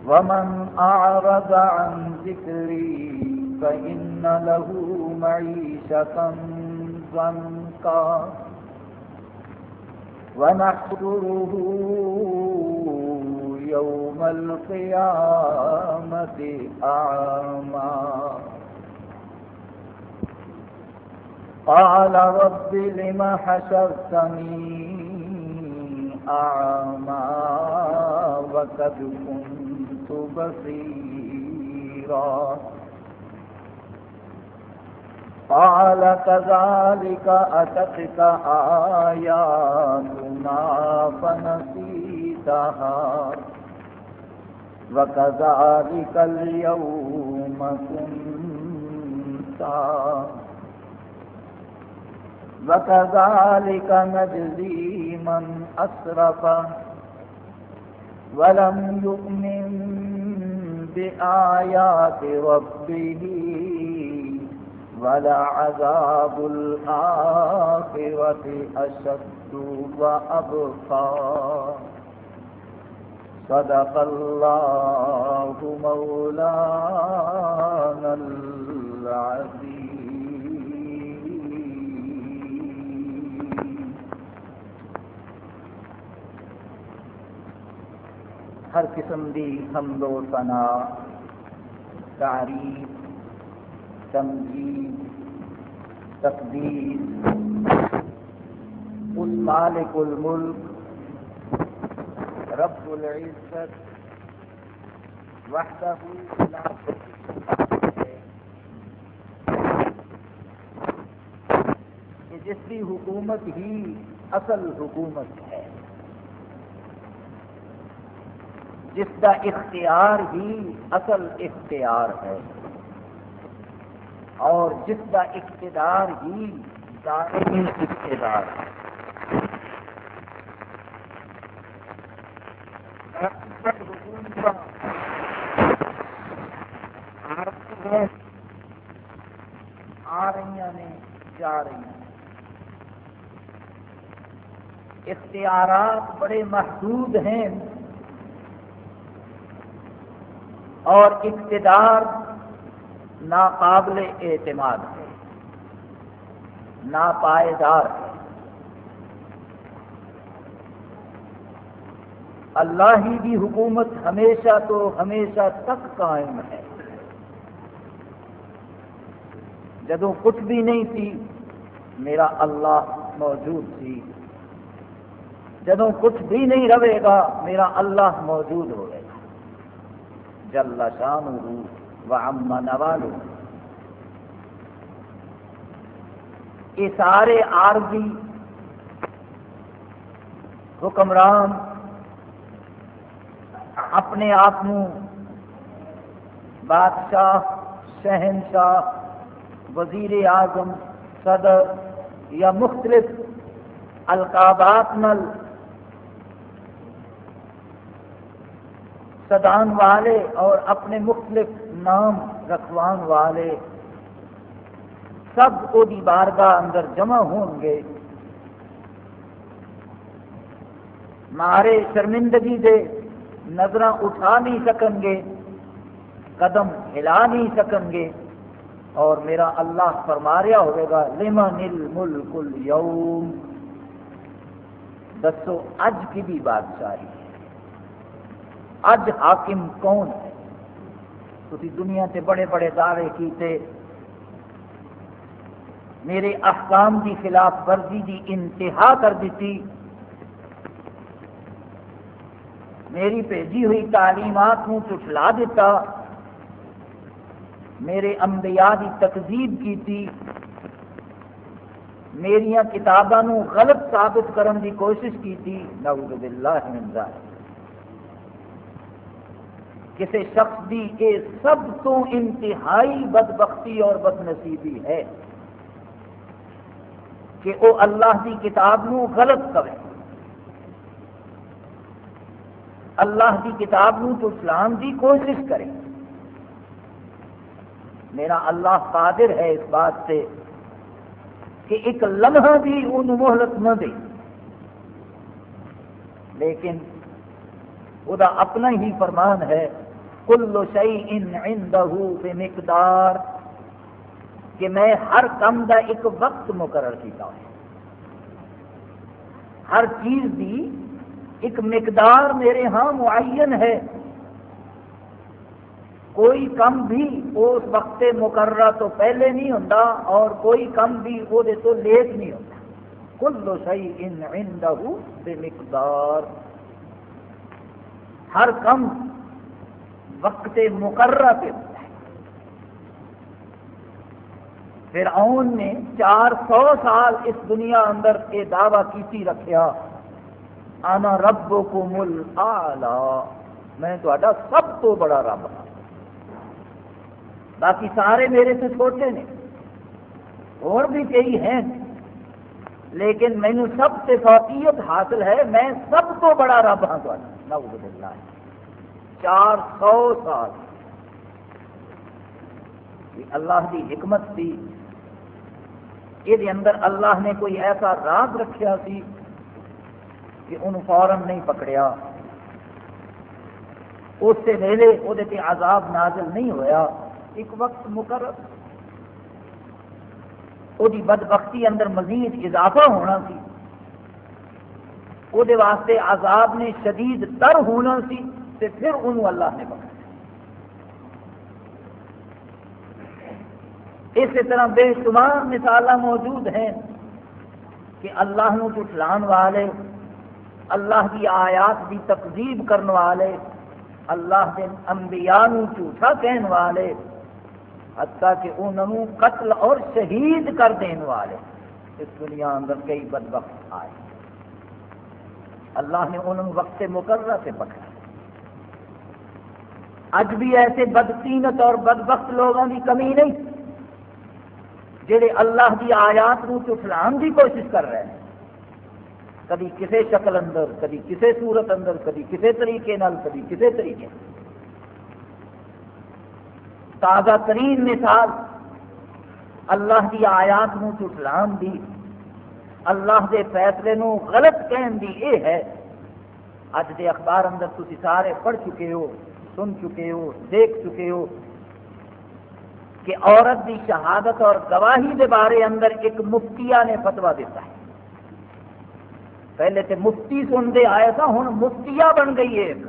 ومن أعرض عن ذكري فإن له معيشة ضنكا ونحشره يوم القيامة أعمى قال رب لم حشرتني أعمى وقد كنت بصيرا قال كذلك أتتك آياتنا فنسيتها وكذلك اليوم تنسى وكذلك نجزي من أسرف ولم يؤمن بآيات ربه ولعذاب الآخرة أشد وأبقى صدق الله مولانا العظيم. ہر قسم دی حمد و ثنا، تعریف، تمجید، تقدیس اس مالک الملک رب العزت وحدہ لا شریک ہے کہ جس کی حکومت ہی اصل حکومت ہے، جس کا اختیار ہی اصل اختیار ہے، اور جس کا اقتدار ہی دائمی اقتدار ہے۔ آ رہی نے جا رہی ہیں، اختیارات بڑے محدود ہیں اور اقتدار ناقابل اعتماد ہے، ناپائیدار ہے۔ اللہ ہی کی حکومت ہمیشہ تو ہمیشہ تک قائم ہے۔ جدوں کچھ بھی نہیں تھی میرا اللہ موجود تھی، جدوں کچھ بھی نہیں رہے گا میرا اللہ موجود ہوئے گا، جل شانہ وعم نوالہ۔ یہ سارے عارضی حکمران اپنے آپ بادشاہ، شہنشاہ، وزیر اعظم، صدر یا مختلف القابات نل سدان والے اور اپنے مختلف نام رکھوان والے سب کو دی بارگاہ اندر جمع ہوں گے، مارے شرمندگی دے نظراں اٹھا نہیں سکیں گے، قدم ہلا نہیں سکیں گے، اور میرا اللہ فرما رہا ہوئے گا لمن الملک اليوم، دسو اج کی بھی بادشاہی ہے، اج حاکم کون ہے؟ تسی دنیا تے بڑے بڑے دعوے کیتے، میرے احکام کی خلاف ورزی کی انتہا کر دیتی، میری بھیجی ہوئی تعلیمات کو جھٹلا دیتا، میرے انبیاء کی تکذیب کی، میریاں کتاباں نو غلط ثابت کرنے کی کوشش کی، نعوذ باللہ من ذالک۔ کسی شخص کی یہ سب تو انتہائی بدبختی اور بدنصیبی ہے کہ وہ اللہ کی کتاب نو غلط کرے، اللہ کی کتاب نو جھٹلانے کی کوشش کرے۔ میرا اللہ قادر ہے اس بات سے کہ ایک لمحہ بھی انہوں مہلت نہ دے، لیکن وہ اپنا ہی فرمان ہے کل شیء عندہ بمقدار، کہ میں ہر کم دا ایک وقت مقرر کیتا ہے، ہر چیز دی ایک مقدار میرے ہاں معین ہے، کوئی کم بھی اس وقت مقررہ تو پہلے نہیں ہوتا اور کوئی کم بھی وہ تو لیٹ نہیں ہوتا۔ کل شیء عندہ بمقدار، ہر کم وقت مقررہ پہ ہوتا ہے۔ فرعون نے 400 سال اس دنیا اندر یہ دعویٰ کیتی رکھیا، انا ربکم الاعلی، میں تہاڈا سب تو بڑا رب ہوں، باقی سارے میرے سے چھوٹے نے، اور بھی کئی ہیں، لیکن مینو سب سے فوقیت حاصل ہے، میں سب تو بڑا رب ہوں تہاڈا۔ نعوذ باللہ، 400 سال اللہ کی حکمت تھی، یہ اندر اللہ نے کوئی ایسا راز رکھیا سی کہ انہوں فوراً نہیں پکڑیا، اس سے ویلے وہ عذاب نازل نہیں ہویا، ایک وقت مقرر، وہ بدبختی اندر مزید اضافہ ہونا سی، وہ واسطے عذاب نے شدید تر ہونا سی، تے پھر انہوں اللہ نے پکڑا۔ اسی طرح بے شمار مثال موجود ہیں کہ اللہ نو جھٹلان والے، اللہ کی آیات کی تکذیب کرنے والے، اللہ کے انبیاء نو جھوٹا کہنے والے، حتیٰ کہ انہوں قتل اور شہید کر دینے والے اس دنیا اندر کئی بدبخت آئے، اللہ نے انہوں وقت مقررہ سے پکڑا۔ اج بھی ایسے بدقیمت اور بدبخت لوگوں کی کمی نہیں جڑے اللہ کی آیات نو جھٹلان کی کوشش کر رہے ہیں، کبھی کسی شکل اندر، کبھی کسی صورت اندر، کبھی کسی طریقے نال، کبھی کسی طریقے۔ تازہ ترین مثال اللہ کی آیات نو جھٹلان دی، اللہ دے فیصلے نو غلط کہن دی یہ ہے، اج دے اخبار اندر تسی سارے پڑھ چکے ہو، سن چکے ہو، دیکھ چکے ہو کہ عورت دی شہادت اور گواہی دے بارے اندر ایک مفتیہ نے فتویٰ دیتا ہے۔ پہلے تے مفتی سنتے آئے تھا، ہن مفتیہ بن گئی ہے،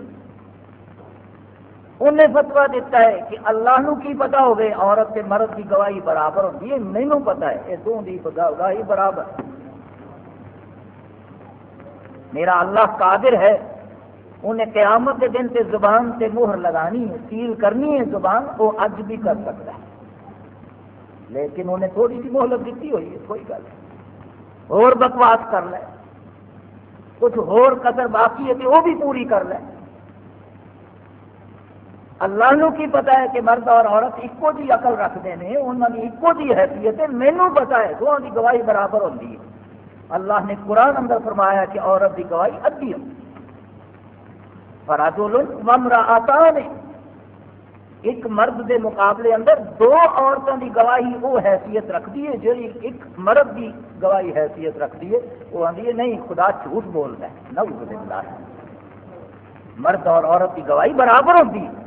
انہیں فتویٰ دیتا ہے کہ اللہ نو کی پتا ہوگے عورت تے مرد کی گواہی برابر ہوتی ہے، مینوں پتا ہے یہ دونوں کی گواہی برابر، میرا اللہ قادر ہے، انہیں قیامت کے دن تے زبان تے مہر لگانی ہے، سیل کرنی ہے زبان، وہ اج بھی کر سکتا ہے، لیکن انہیں تھوڑی سی مہلت دیتی ہوئی ہے، کوئی گل نہیں، اور بکواس کر لے، کچھ اور قدر باقی ہے کہ وہ بھی پوری کر لے۔ اللہ نو کی پتا ہے کہ مرد اور عورت ایکو جی عقل رکھتے ہیں، انہوں کی ایکو جی حیثیت ہے، مینوں پتا ہے دونوں کی گواہی برابر ہوتی ہے۔ اللہ نے قرآن اندر فرمایا کہ عورت کی گواہی ادھی ہے، فرجل وامرأتان، ایک مرد دے مقابلے اندر دو عورتوں کی گواہی وہ حیثیت رکھتی ہے جی ایک مرد کی گواہی حیثیت رکھتی ہے، وہ آتی ہے نہیں خدا جھوٹ بولتا ہے، نعوذ باللہ، مرد اور عورت کی گواہی برابر ہوتی ہے۔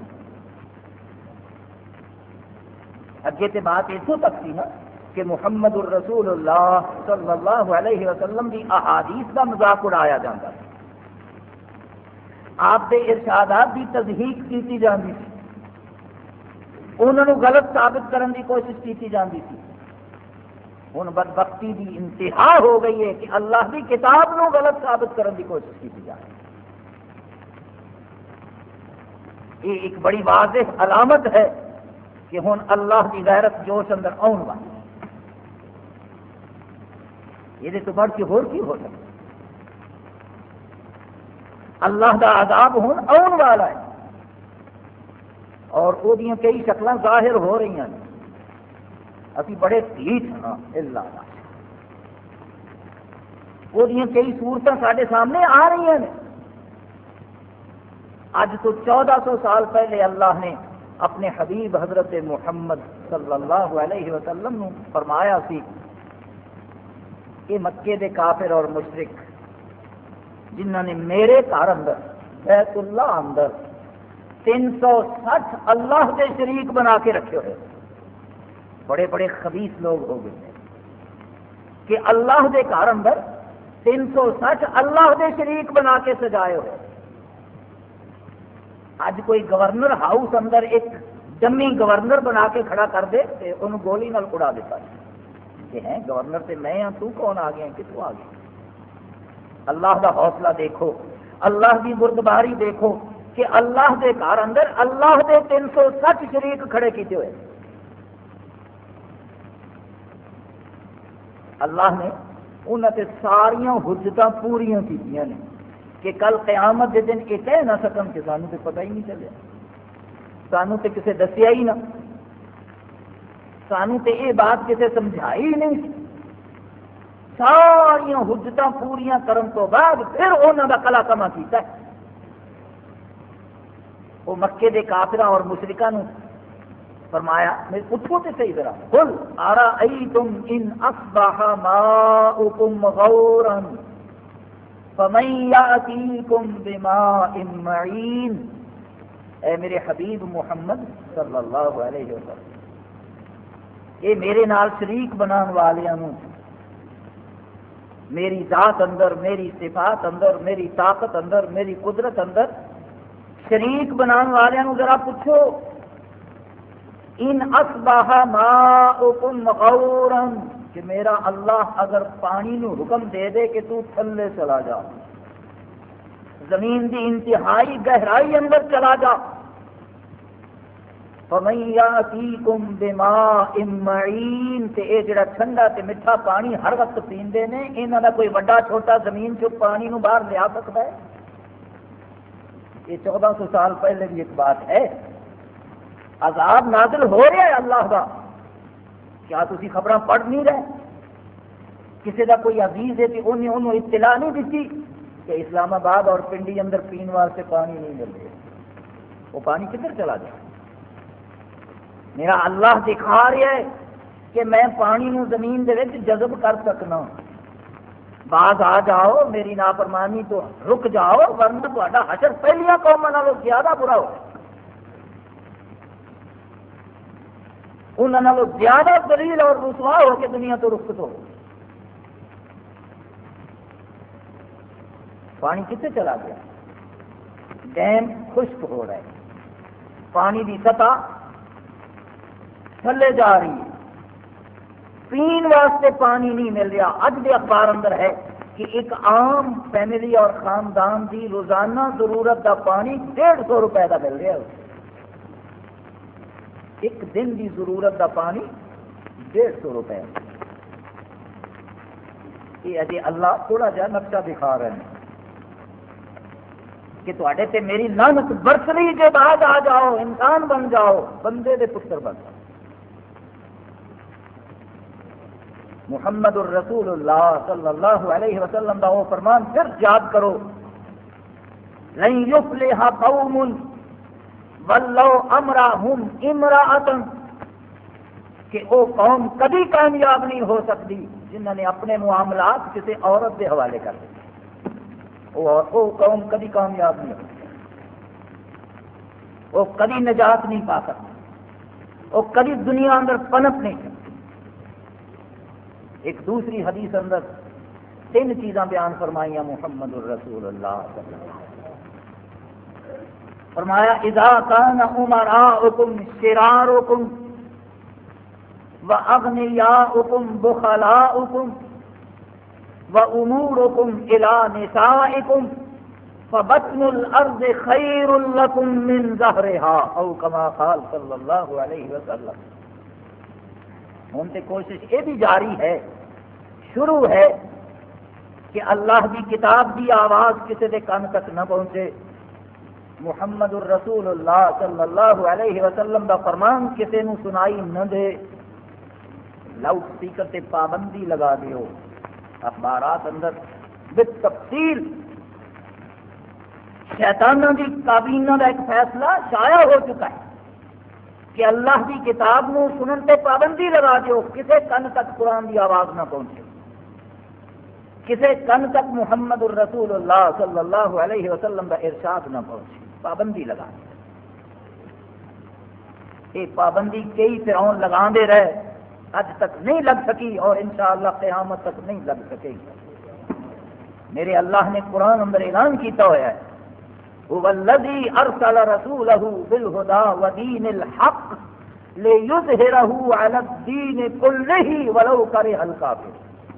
اگے تے بات اتوں تک تھی نا کہ محمد الرسول اللہ صلی اللہ علیہ وسلم کی احادیث کا مذاق اڑایا جاتا ہے، آپ کے ارشادات کی تصدیق کی جاتی تھی، انہوں نے غلط ثابت کرنے کی کوشش کی جاتی تھی۔ ہن بدبختی کی انتہا ہو گئی ہے کہ اللہ کی کتاب نو غلط ثابت کرنے کی کوشش کی جاتی ہے۔ یہ ایک بڑی واضح علامت ہے کہ ہن اللہ کی غیرت جوش اندر آن والی، یہ تو بڑھ کے ہور کی ہو سکتا، اللہ کا عذاب ہن آن والا ہے اور وہ کئی شکلاں ظاہر ہو رہی ہیں، ابھی بڑے ٹھیک ہاں اللہ وہ کئی صورتیں سارے سامنے آ رہی ہیں۔ اج تو 1400 سال پہلے اللہ نے اپنے حبیب حضرت محمد صلی اللہ علیہ وسلم نے فرمایا سی کہ مکے دے کافر اور مشرک جنہوں نے میرے گھر اندر بیت اللہ اندر 360 اللہ کے شریک بنا کے رکھے ہوئے، بڑے بڑے خبیث لوگ ہو گئے کہ اللہ دے گھر اندر 360 اللہ دے شریک بنا کے سجائے ہوئے۔ اج کوئی گورنر ہاؤس اندر ایک ڈمی گورنر بنا کے کھڑا کر دے تو انہوں گولی نال اڑا دیتا کہ ہیں گورنر تے میں ہاں، تو کون آ گیا، کتوں آ گیا؟ اللہ دا حوصلہ دیکھو، اللہ دی بردباری دیکھو کہ اللہ دے گھر اندر اللہ دے 360 شریک کھڑے کیتے ہوئے۔ اللہ نے انہوں نے ساریاں حجتاں پوریاں کیتیاں نے کہ کل قیامت کے دن یہ کہہ نہ سکن کہ سانوں تو پتہ ہی نہیں چلیا، سانوں تو کسے دسیا ہی نہ، سانوں تو یہ بات کسے سمجھائی ہی نہیں۔ ساریاں حجتاں پوریاں کرن تو بعد پھر انہوں کا کلا کما کیتا ہے۔ وہ مکے دے کافراں اور مشرکاں نوں فرمایا میں پوچھو تے صحیح ذرا، قل ارأیتم ان اصبح ماؤکم غورا فمن یأتیکم بماء معین، اے میرے حبیب محمد صلی اللہ علیہ وسلم، یہ میرے نال شریک بنان والیاں نوں میری ذات اندر، میری صفات اندر، میری طاقت اندر، میری قدرت اندر شریک بنان والیاں نوں ذرا پوچھو، ان اصبح ماؤکم غورا، کہ میرا اللہ اگر پانی نو حکم دے دے کہ تو تھلے چلا جا، زمین دی انتہائی گہرائی اندر چلا جا، فمن یاتیکم بماء معین، تے اے جڑا ٹھنڈا تے میٹھا پانی ہر وقت پیندے نے، انہاں دا کوئی بڑا چھوٹا زمین چوں پانی نو باہر لیا سکتا ہے؟ یہ 1400 سال پہلے بھی ایک بات ہے۔ عذاب نازل ہو رہا ہے اللہ کا، کیا تسی خبراں پڑھ نہیں رہے؟ کسی کا کوئی عزیز ہے کہ انہوں اطلاع نہیں دیتی کہ اسلام آباد اور پنڈی اندر پین واسطے پانی نہیں مل رہا، وہ پانی کدھر چلا جائے؟ میرا اللہ دکھا رہا ہے کہ میں پانی نو زمین دے وچ جذب کر سکنا، بعد آ جاؤ میری نافرمانی تو رک جاؤ، ورنہ تہاڈا حشر پہلیاں قوماں نالوں زیادہ برا ہو، انہاں نالوں زیادہ ذلیل اور رسوا ہو کے دنیا تو رخصت ہو۔ پانی کتنے چلا گیا؟ ڈیم خشک ہو رہا ہے، پانی کی سطح تھلے جا رہی ہے، پین واسطے پانی نہیں مل رہا۔ اج کے اخبار اندر ہے کہ ایک عام فیملی اور خاندان کی روزانہ ضرورت کا پانی 150 روپے کا مل رہا ہے، ایک دن کی ضرورت کا پانی 150 روپے۔ یہ اجے اللہ تھوڑا جہا نقشہ دکھا رہے ہیں کہ تواڈے تے میری لعنت برس رہی، کے بعد آ جاؤ، انسان بن جاؤ، بندے دے پتر بن جاؤ۔ محمد الرسول اللہ صلی اللہ علیہ وسلم کا وہ فرمان پھر یاد کرو، لن یفلح قوم ولو امرهم امرأة، کہ وہ قوم کبھی کامیاب نہیں ہو سکتی جنہوں نے اپنے معاملات کسی عورت کے حوالے کر دیے، وہ قوم کبھی کامیاب نہیں ہو سکتی، وہ کبھی نجات نہیں پا سکتی، وہ کبھی دنیا اندر پنپ نہیں سکتی۔ ایک دوسری حدیث اندر 3 چیزاں بیان فرمائیاں محمد الرسول اللہ صلی اللہ علیہ وسلم، فرمایا اذا كان امراؤكم شراركم واغنياؤكم بخلاؤكم واموركم الى نسائكم فبطن الارض خير لكم من ظهرها، او كما قال صلی اللہ علیہ وسلم۔ ہوں تو کوشش یہ بھی جاری ہے، شروع ہے کہ اللہ کی کتاب کی آواز کسی کے کان تک نہ پہنچے، محمد الرسول اللہ صلی اللہ علیہ وسلم کا فرمان کسی نو سنائی نہ دے، لاؤڈ سپیکر تے پابندی لگا دیو۔ اخبارات اندر بالتفصیل شیطانوں کی کابینہ کا ایک فیصلہ شائع ہو چکا ہے کہ اللہ کی کتاب نو سنن تے پابندی لگا دیو، کسے کن تک قرآن کی آواز نہ پہنچے، کسے کن تک محمد الرسول اللہ صلی اللہ علیہ وسلم کا ارشاد نہ پہنچے، پابندی لگا دی۔ یہ پابندی کئی فرعون لگا دے رہے، اج تک نہیں لگ سکی اور انشاءاللہ قیامت تک نہیں لگ سکے گی۔ میرے اللہ نے قرآن اندر اعلان کیتا ہوا ہے، هو الذی ارسل رسولہ بالہدی ودین الحق لیظہرہ علی الدین کلہ ولو کرہ الکافرون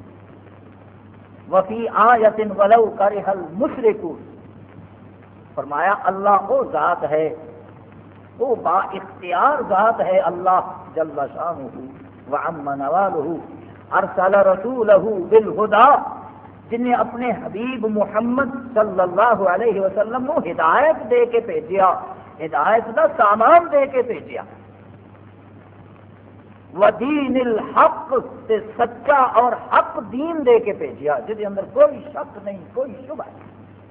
وفی آیۃ ولو کرہ المشرکون۔ فرمایا اللہ وہ ذات ہے، وہ با اختیار ذات ہے، اللہ جل شانہ وعم نوالہ، ارسل رسولہ بالہدی، جن نے اپنے حبیب محمد صلی اللہ علیہ وسلم کو ہدایت دے کے بھیجیا، ہدایت کا سامان دے کے بھیجیا، ودین الحق، تے سچا اور حق دین دے کے بھیجیا جس اندر کوئی شک نہیں، کوئی شبہ نہیں،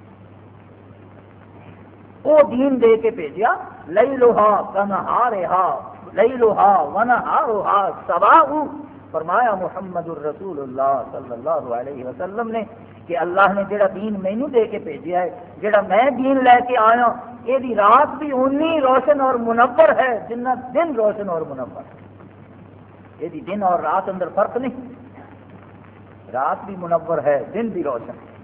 وہ دین دے کے بھیجیا۔ لیلھا کنہارھا، لیلھا ونہارھا سواء، فرمایا محمد الرسول اللہ صلی اللہ علیہ وسلم نے کہ اللہ نے جڑا دین مینوں دے کے بھیجیا ہے، جڑا میں دین لے کے آیا، یہ رات بھی اونی روشن اور منور ہے جنہ دن روشن اور منور ہے۔ یہ دن اور رات اندر فرق نہیں، رات بھی منور ہے، دن بھی روشن ہے۔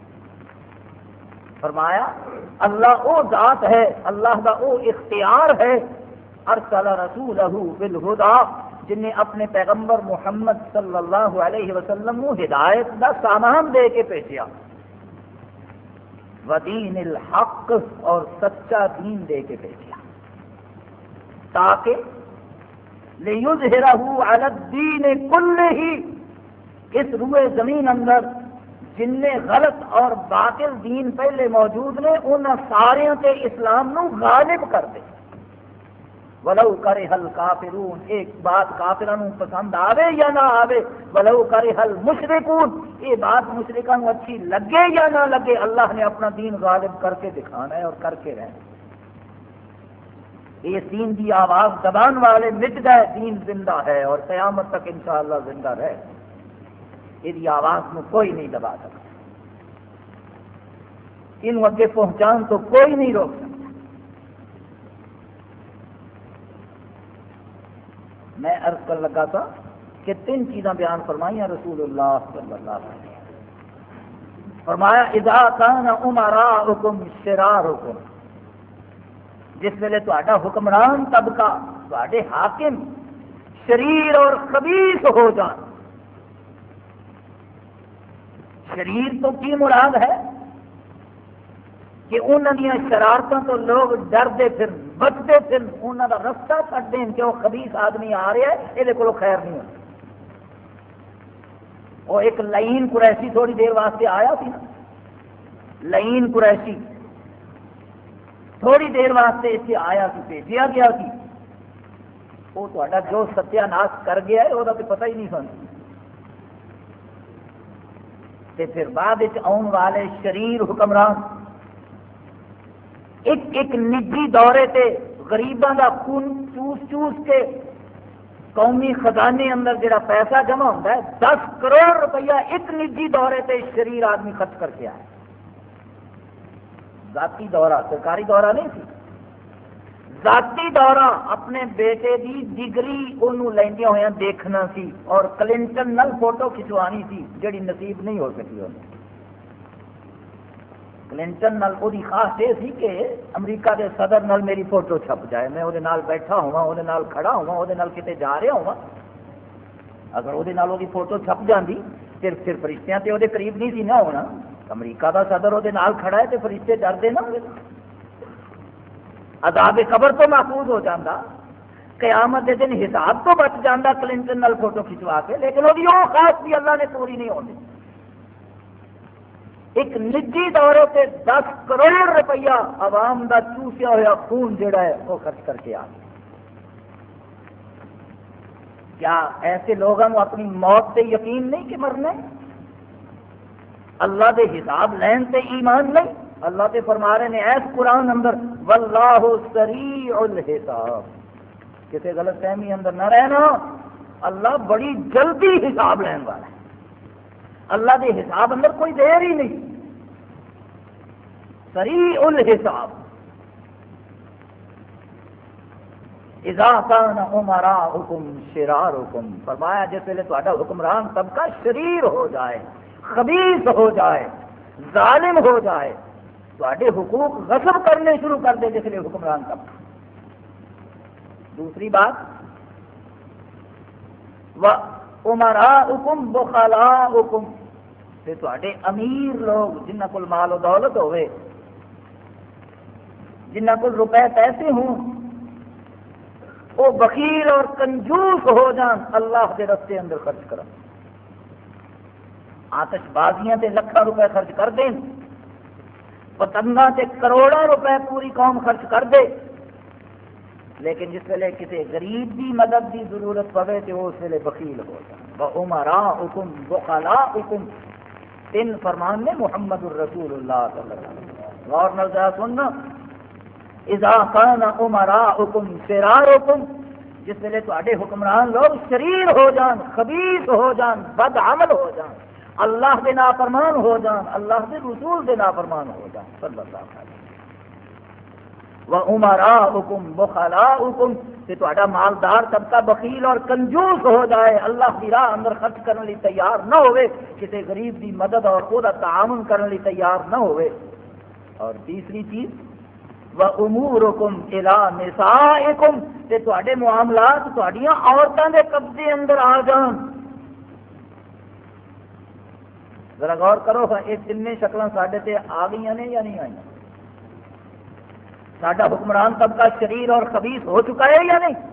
فرمایا اللہ وہ ذات ہے، اللہ کا وہ اختیار ہے، ارسل رسولہ بالہدی، جن نے اپنے پیغمبر محمد صلی اللہ علیہ وسلم کو ہدایت کا سامان دے کے بھیجیا، ودین الحق، اور سچا دین دے کے بھیجیا، تاکہ لیظہرہ علی الدین کلہ، اس روئے زمین اندر جن نے غلط اور باطل دین پہلے موجود نے ان سارے تے اسلام نو غالب کر دے، ولو کرہ الکافرون، ایک بات کافروں پسند آوے یا نہ آوے، ولو کرہ المشرکون، یہ بات مشرکوں اچھی لگے یا نہ لگے، اللہ نے اپنا دین غالب کر کے دکھانا ہے اور کر کے رہنا۔ اس دین کی آواز دبان والے مٹ گئے، دین زندہ ہے اور قیامت تک انشاءاللہ زندہ رہے، یہ آواز کو کوئی نہیں دبا سکتا، ان اگے پہنچان تو کوئی نہیں روک سکتا۔ میں عرض کر لگا تھا کہ 3 چیزاں بیان فرمائیاں رسول اللہ صلی اللہ علیہ وسلم۔ فرمایا اذا کان امراؤکم شرارکم، جس ویلے تہاڈا حکمران طبقہ، تہاڈے حاکم شریر اور خبیث ہو جان۔ شریر تو کی مراد ہے کہ انہوں نے شرارتوں تو لوگ ڈردے پھر بچتے پھر انہوں کا رستہ چھڈ دیں کہ وہ خبیث آدمی آ رہا ہے، یہ کو خیر نہیں ہوتی۔ وہ ایک لعین قریشی تھوڑی دیر واسطے آیا سی نا، لعین قریشی تھوڑی دیر واسطے اتنے آیا سی، بھیجیا گیا سی، وہ تہاڈا جو ستیہ ناش کر گیا ہے وہ تو پتہ ہی نہیں سن، تے پھر بعد آن والے شریر حکمران ایک نجی دورے تے غریباں دا خون چوس چوس کے قومی خزانے اندر جڑا پیسہ جمع ہوتا ہے 10 کروڑ روپیہ ایک نجی دورے تے شریر آدمی خرچ کر کے آیا، ذاتی دورہ، سرکاری دورہ نہیں سی، ذاتی دورہ، اپنے بیٹے دی ڈگری انہوں لیندیاں ہویاں دیکھنا سی اور کلنٹن نال فوٹو کھچوانی سی جڑی نصیب نہیں ہو سکی انہوں۔ کلنٹن نال وہ خاص یہ سی کہ امریکہ کے صدر نال میری فوٹو چھپ جائے، میں وہ بیٹھا ہوا، وہ کھڑا ہوا، وہ کتے جا رہا ہوا، اگر وہ فوٹو چھپ جاندی پھر فرشتیاں تے وہ قریب نہیں سی نہ ہونا، امریکہ کا صدر وہ کھڑا ہے تو فرشتے ڈردے نہ ہوئے، عذاب قبر تو محفوظ ہو جاتا، قیامت کے دن حساب تو بچ جاتا کلنٹن نال فوٹو کھچوا کے، لیکن وہ خاص بھی اللہ نے پوری نہیں ہوتی۔ ایک نجی دورے سے 10 کروڑ روپیہ عوام دا چوسیا ہوا خون جڑا ہے وہ خرچ کر کے آ گیا۔ کیا ایسے لوگوں کو اپنی موت سے یقین نہیں کہ مرنا ہے؟ اللہ دے حساب لین سے ایمان نہیں؟ اللہ تے فرما رہے ہیں ایس قرآن اندر واللہ سریع الحساب، کسی غلط فہمی اندر نہ رہنا، اللہ بڑی جلدی حساب لین والا ہے، اللہ دے حساب اندر کوئی دیر ہی نہیں، سریع الحساب۔ اذا کان امراؤکم شرارکم، فرمایا جس ویلے تہاڈا حکمران طبقہ شریر ہو جائے، خبیث ہو جائے، ظالم ہو جائے، تہاڈے حقوق غصب کرنے شروع کر دے جس ویلے حکمران طبقہ۔ دوسری بات، وَأُمَرَاؤُكُمْ بُخَلَاؤُكُمْ، تے تہاڈے امیر لوگ جنہاں کول مال و دولت ہوئے، جنہاں کول روپے پیسے ہوں، وہ بخیل اور کنجوس ہو جان، اللہ کے رستے اندر خرچ کرن، آتش بازیاں تے لکھاں روپے خرچ کر دیں، پتنگاں تے کروڑاں روپے پوری قوم خرچ کر دے، لیکن جس ویلے کسی غریب کی مدد کی ضرورت پڑے تو اس ویلے بخیل ہو جائے۔ وَأُمَرَاؤُكُمْ بُخَلَاؤُكُمْ، تین فرمان نے محمد الرسول اللہ صلی اللہ علیہ وسلم، غور نظر سننا، اذا کان امراؤکم شرارکم، جس ویلے تہاڈے حکمران لوگ شریر ہو جان، خبیث ہو جان، بد عمل ہو جان، اللہ کے نافرمان ہو جان، اللہ کے رسول کے نافرمان ہو جان، صلی اللہ علیہ وسلم۔ وَأُمَرَاؤُكُمْ بُخَلَاؤُكُمْ، کہ تہاڈا مالدار طبقہ بخیل اور کنجوس ہو جائے، اللہ کی راہ اندر خرچ کرنے لی تیار نہ ہوئے، کسی غریب کی مدد اور وہ تعاون کرنے لی تیار نہ ہوئے۔ اور تیسری چیز، وَأُمُورُكُمْ إِلَىٰ نِسَائِكُمْ، کہ تہاڈے معاملات تہاڈیاں عورتاں دے قبضے اندر آ جان۔ ذرا غور کرو، یہ تین شکلاں ساڈے تے آ گئی نے یا نہیں آئی؟ ساڈا حکمران طبقہ شریر اور خبیث ہو چکا ہے یا نہیں؟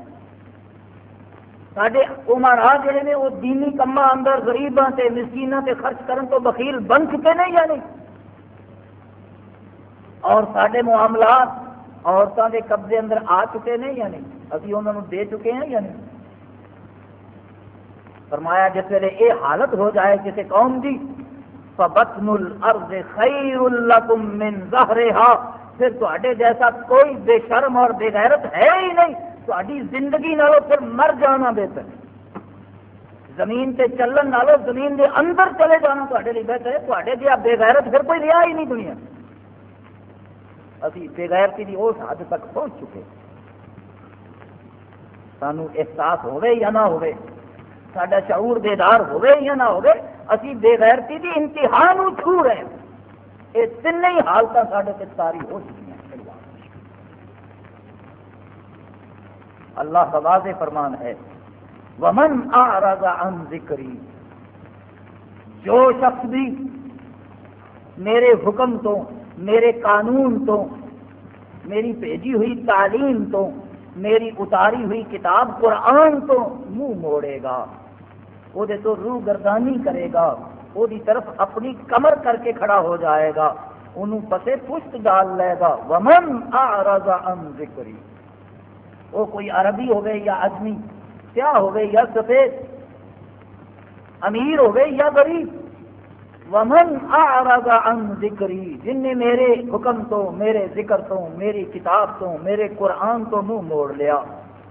ساڈے عمرا جڑے نے وہ دینی کما اندر غریباں تے مسکیناں تے خرچ کرن تو بخیل بن چکے نہیں یا نہیں؟ اور ساڈے معاملات عورتوں کے قبضے اندر آ چکے نہیں یا نہیں؟ ابھی انہوں نے دے چکے ہیں یا نہیں؟ فرمایا جس ویلے یہ حالت ہو جائے کسی قوم کی، فَبَطْنُ الْأَرْضِ خَيْرٌ لَكُمْ مِنْ ظَهْرِهَا، پھر تہاڈے جیسا کوئی بے شرم اور بے غیرت ہے ہی نہیں، تہاڈی زندگی نالوں پھر مر جانا بہتر ہے، زمین تے چلن نالوں زمین دے اندر چلے جانا تہاڈے لیے بہتر ہے۔ تہاڈے جہا بے غیرت پھر کوئی رہا ہی نہیں دنیا۔ ابھی بے غیرتی دی اس حد تک پہنچ چکے، سانو احساس ہوئے یا نہ ہوئے، ساڈا شعور بیدار ہوئے یا نہ ہوئے، اسی بے غیرتی دی انتہا نو چھو رہے ہیں۔ یہ تین ہی حالت ساڈے تے طاری ہو چکی ہیں۔ اللہ کا واضح فرمان ہے، وَمَنْ أَعْرَضَ عَنْ ذِكْرِي، جو شخص بھی میرے حکم تو، میرے قانون تو، میری بھیجی ہوئی تعلیم تو، میری اتاری ہوئی کتاب قرآن تو منہ موڑے گا، وہ دے تو روح گردانی کرے گا، وہ دی طرف اپنی کمر کر کے کھڑا ہو جائے گا، انہوں پسے پشت ڈال لے گا۔ وَمَنْ أَعْرَضَ عَنْ ذِكْرِي، وہ کوئی عربی ہوگئے یا عجمی، سیاہ ہوگئے یا سفید، امیر ہوگئے یا غریب، وَمَنْ أَعْرَضَ عَنْ ذِكْرِي، جن نے میرے حکم تو، میرے ذکر تو، میری کتاب تو، میرے قرآن تو منہ موڑ لیا،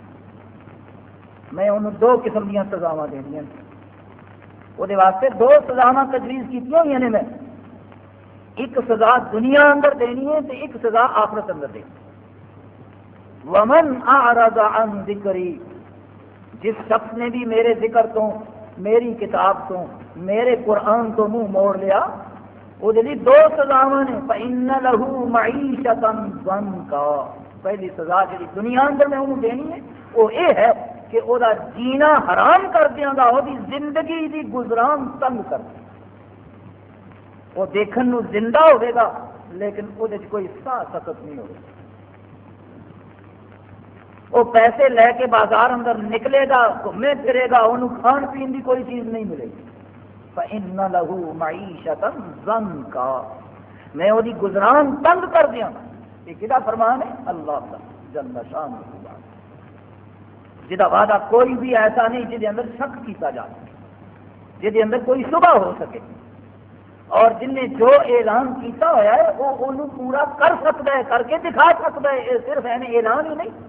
میں انہوں دو قسم دیا سزاواں دینیاں، وہ واسطے دو سزاواں تجویز کی ہوئی نے میں، ایک سزا دنیا اندر دینی ہے تو ایک سزا آخرت اندر دینی۔ وَمَنْ أَعْرَضَ عَنْ ذِكْرِي، جس شخص نے بھی میرے ذکر تو، میری کتاب تو، میرے قرآن تو منہ موڑ لیا، وہ لیے دو سزاواں نے، فَإِنَّ لَهُ مَعِيشَةً ضَنْكَا، پہلی سزا جی دنیا اندر میں انہوں دینی ہے وہ یہ ہے کہ وہ جینا حرام کر دیا گا، وہ زندگی دی گزران تنگ کر دیا، وہ دیکھن نو زندہ ہوئے گا لیکن وہ کوئی ساہ سکت نہیں ہوگی، وہ پیسے لے کے بازار اندر نکلے گا، گھومے پھرے گا، انہوں کھان پین کی کوئی چیز نہیں ملے گی۔ فَإِنَّ لَهُ مَعِيشَةً ضَنْكَا، میں وہ گزران تنگ کر دیا گا۔ یہ کدا فرمان ہے؟ اللہ کا جل شانہ، جہاں وعدہ کوئی بھی ایسا نہیں جہد اندر شک کیتا جا سکے، جہد اندر کوئی شبہ ہو سکے، اور جن نے جو اعلان کیتا ہوا ہے وہ انہوں پورا کر سکتا ہے، کر کے دکھا سکتا ہے، یہ صرف اعلان ہی نہیں۔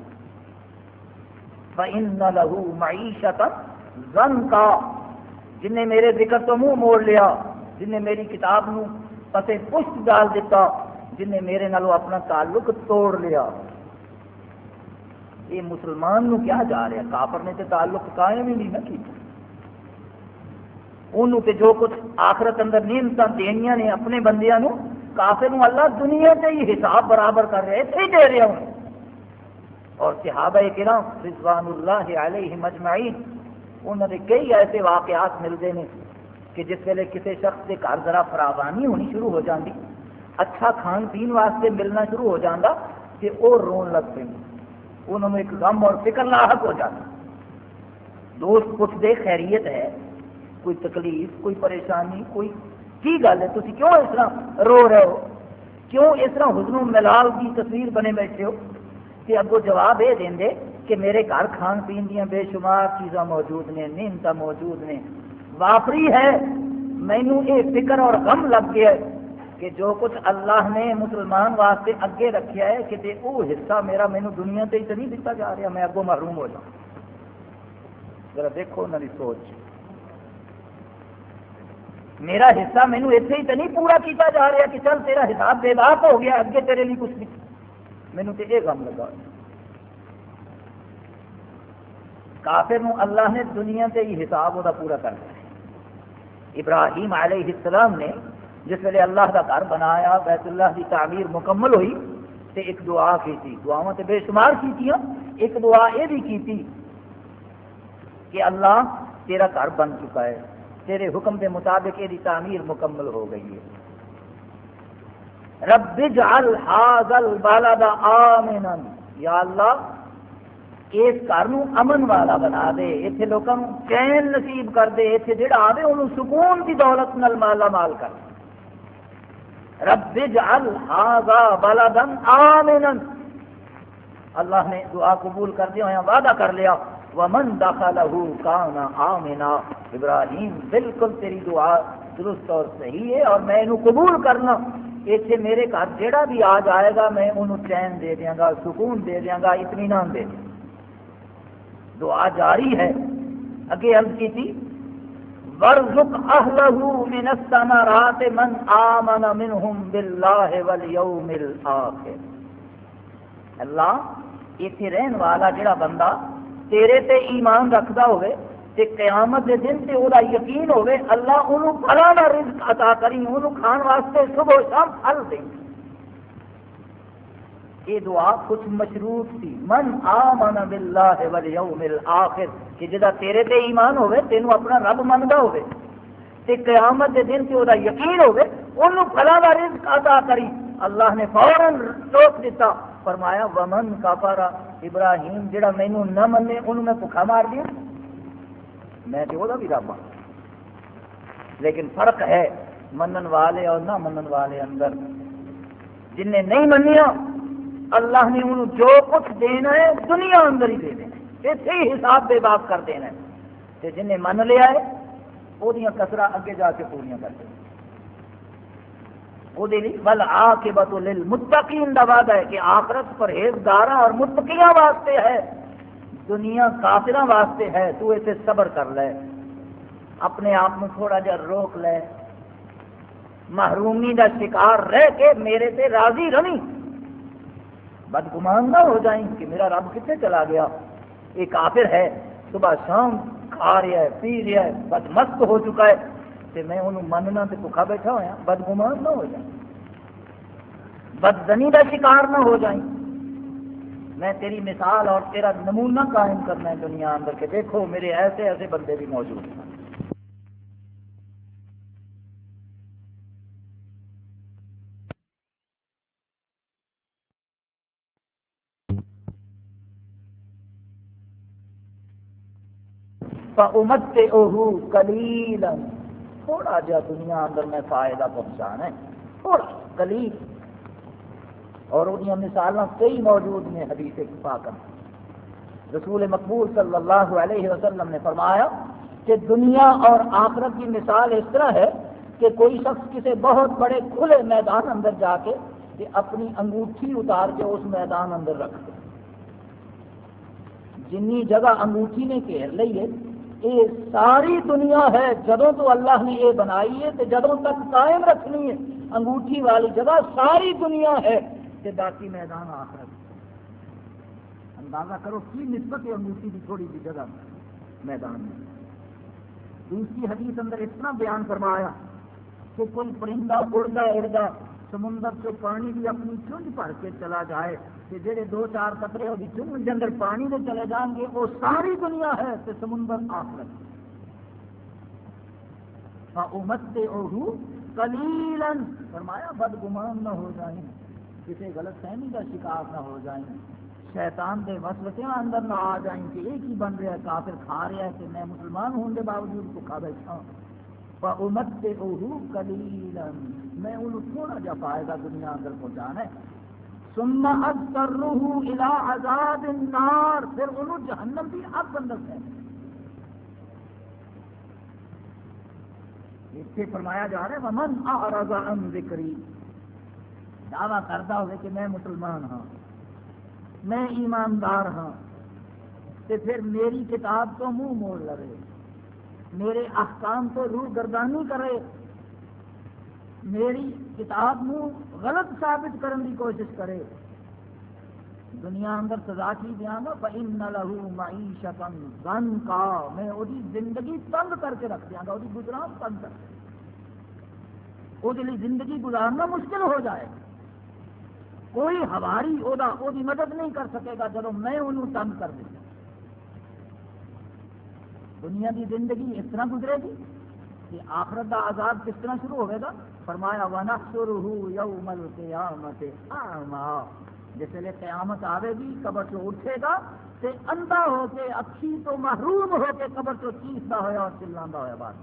فَإِنَّ لَهُ مَعِيشَةً ضَنْكَا، جن نے میرے ذکر تو منہ موڑ لیا، جن نے میری کتاب نو پسے پشت ڈال دیتا، جن نے میرے نالو اپنا تعلق توڑ لیا، یہ مسلمان نو کیا جا رہا ہے؟ کافر نے تو تعلق قائم ہی نہیں نہ کیا. انہوں تے جو کچھ آخرت اندر نعمتاں دینیاں نے اپنے بندیاں نو، کافر نو اللہ دنیا سے ہی حساب برابر کر رہے، اتنے ہی دے رہے ہوں. اور صحابہ کرام رضوان اللہ علیہم اجمعین انہوں نے کئی ایسے واقعات ملتے ہیں کہ جس ویلے کسی شخص کے گھر ذرا فراوانی ہونی شروع ہو جاتی، اچھا کھان پین واسطے ملنا شروع ہو جاتا کہ وہ رون لگ پہ، انہوں نے ایک غم اور فکر لاحق ہو جاتا. دوست پوچھتے خیریت ہے، کوئی تکلیف، کوئی پریشانی، کوئی کی گل ہے، تھی کیوں اس طرح رو رہے ہو، کیوں اس طرح حزن و ملال کی تصویر بنے بیٹھے ہو؟ کہ اگوں جواب یہ دیں دے کہ میرے گھر کھان پین دیا بے شمار چیزاں موجود نے، نعمت موجود نے، وافری ہے، مینو یہ فکر اور غم لگ گیا ہے کہ جو کچھ اللہ نے مسلمان واسطے اگے رکھا ہے کہ وہ حصہ میرا مینو دنیا سے ہی تو نہیں دتا جا رہا، میں اگوں محروم ہو جاؤں. ذرا دیکھو انہوں کی سوچ، میرا حصہ مینو اتنے ہی تو نہیں پورا کیتا جا رہا کہ چل تیرا حساب بے باک ہو گیا، اگے تیرے لیے کچھ نہیں. مینو تو یہ غم لگا. کافر نو اللہ نے دنیا سے ہی حساب وہ پورا کر دیا. ابراہیم علیہ السلام نے جس ویلے اللہ کا گھر بنایا، بیت اللہ کی تعمیر مکمل ہوئی، تے ایک دعا کی تھی، دعاواں تے بے شمار کی تھی. ایک دعا یہ بھی کی تھی کہ اللہ تیرا گھر بن چکا ہے، تیرے حکم کے مطابق یہ تعمیر مکمل ہو گئی ہے. رب اجعل ھذا البلد آمنا، یا اللہ اس گھر امن والا بنا دے، اتنے لوگوں چین نصیب کر دے، اتنے جڑا آئے انہوں سکون کی دولت نال مالا مال کر. رب اجعل ھذا بلدا آمنا، اللہ نے دعا قبول کر دیا، وعدہ کر لیا ومن دخلہ کان آمنا. ابراہیم بالکل تیری دعا درست اور صحیح ہے اور میں انہوں قبول کرنا، اتنے میرے گھر جڑا بھی آ جائے گا میں انہوں چین دے دیاں گا، سکون دے دیاں گا، اطمینان دے دیاں گا. دعا جاری ہے. اگے عرض کی تھی وَارْزُقْ أَهْلَهُ مِنَ الثَّمَرَاتِ مَنْ آمَنَ مِنْهُمْ بِاللَّهِ وَالْيَوْمِ الْآخِرِ. اللہ اتنے رہن والا جڑا بندہ تیرے تے ایمان رکھدا ہوئے تے قیامت دے دن تے وہ یقین ہوئے، اللہ انہوں پھلاں دا رزق عطا کریں، انہوں کھان واسطے صبح و شام پھل دیں. یہ دعا کچھ مشروط تھی، من آمن باللہ والیوم الآخر، کہ جدا تیرے تے ایمان ہوئے، تینوں اپنا رب مندا ہوئے تے قیامت دے دن تے وہ یقین ہوئے، انہوں پھلاں دا رزق عطا کری. اللہ نے فوراً روک دیتا، فرمایا ومن کفر، ابراہیم جڑا مینوں نہ منے انہوں میں بھکھا مار دیا، میں تے وہ بھی رب ہوں. لیکن فرق ہے منن والے اور نہ منن والے اندر. جن نے نہیں منیا اللہ نے انہوں جو کچھ دینا ہے دنیا اندر ہی دے دینا ہے، اتنے ہی حساب بے باک کر دینا ہے. تے جن نے من لیا ہے وہ کسرا اگے جا کے پوریاں کر دیں. وہ والعاقبۃ للمتقین دا وعدہ ہے کہ آخرت پرہیزگاراں اور متقیاں واسطے ہے، دنیا کافراں واسطے ہے. تو اسے صبر کر لے، اپنے آپ کو تھوڑا جہا روک لے، محرومی دا شکار رہ کے میرے سے راضی رہی، بدگمان نہ ہو جائیں کہ میرا رب کتنے چلا گیا. یہ کافر ہے، صبح شام کھا رہا ہے، پی رہا ہے، بدمست ہو چکا ہے، تے میں انہوں مننا تے بھوکا بیٹھا ہوا، بدگمان نہ ہو جائیں، بدزنی کا شکار نہ ہو جائیں. میں تیری مثال اور تیرا نمونہ قائم کرنا ہے دنیا اندر کہ دیکھو میرے ایسے ایسے بندے بھی موجود ہیں. فَأُمَتِّعُهُ قَلِيلًا، تھوڑا جا دنیا اندر میں فائدہ پہنچانا ہے، تھوڑا قلیل. اور انہی مثالاں کئی موجود ہیں حدیث پاک میں. رسول مقبول صلی اللہ علیہ وسلم نے فرمایا کہ دنیا اور آخرت کی مثال اس طرح ہے کہ کوئی شخص کسی بہت بڑے کھلے میدان اندر جا کے کہ اپنی انگوٹھی اتار کے اس میدان اندر رکھ دے. جنی جگہ انگوٹھی نے گھیر لی ہے یہ ساری دنیا ہے، جدوں تو اللہ نے یہ بنائی ہے تو جدوں تک قائم رکھنی ہے. انگوٹھی والی جگہ ساری دنیا ہے کہ باقی میدان آخرت. اندازہ کرو کی نسبت ہے انگوٹھی کی تھوڑی سی جگہ میدان میں. دوسری حدیث اندر اس طرح بیان فرمایا کہ کوئی پرندہ اڑتا سمندر سے پانی بھی اپنی چونج بھر کے چلا جائے کہ جہے 2-4 قطرے وہ چونج کے اندر پانی میں چلے جائیں گے وہ ساری دنیا ہے کہ سمندر آخرت. فَأُمَتِّعُهُ قَلِيلًا فرمایا بدگمان نہ ہو جائیں, کسی غلط فہمی کا شکار نہ ہو جائیں, شیطان کے وسوسے اندر نہ آ جائیں کہ ایک ہی بن رہا ہے, کافر کھا رہا ہے کہ میں مسلمان ہونے کے باوجود کو کھا بیٹھا ہوں. فَأُمَتِّعُهُ قَلِيلًا میں انہوں تھوڑا جا فائدہ دنیا اندر پہنچانا ہے. ثُمَّ أَضْطَرُّهُ إِلَىٰ عَذَابِ النَّارِ پھر انہوں جہنم کی آگ اندر ہے. اس سے فرمایا جا رہا ہے وَمَنْ أَعْرَضَ عَنْ ذِكْرِي دعویٰ کرتا ہوئے کہ میں مسلمان ہاں, میں ایماندار ہاں, تو پھر میری کتاب تو منہ موڑ لے, میرے احکام تو روح گردانی کرے, میری کتاب نو غلط ثابت کرنے کی کوشش کرے, دنیا اندر سزا کی دیاں گا فَإِنَّ لَهُ مَعِيشَةً ضَنْكًا میں وہی زندگی تنگ کر کے رکھ دیاں گا, وہی گزران تنگ کر وہ زندگی گزارنا مشکل ہو جائے. کوئی ہواری وہ مدد نہیں کر سکے گا جب میں انہوں تنگ کر دوں. دنیا کی زندگی اس طرح گزرے گی کہ آخرت کا عذاب کس طرح شروع ہوئے گا. فرمایا وَنَحْشُرُهُ يَوْمَ الْقِيَامَةِ أَعْمَىٰ جس لئے قیامت آئے گی قبر سے اٹھے گا تے اندھا ہو کے اکھی تو محروم ہو کے قبر سے چیختا ہوا اور چلانا ہوا بات.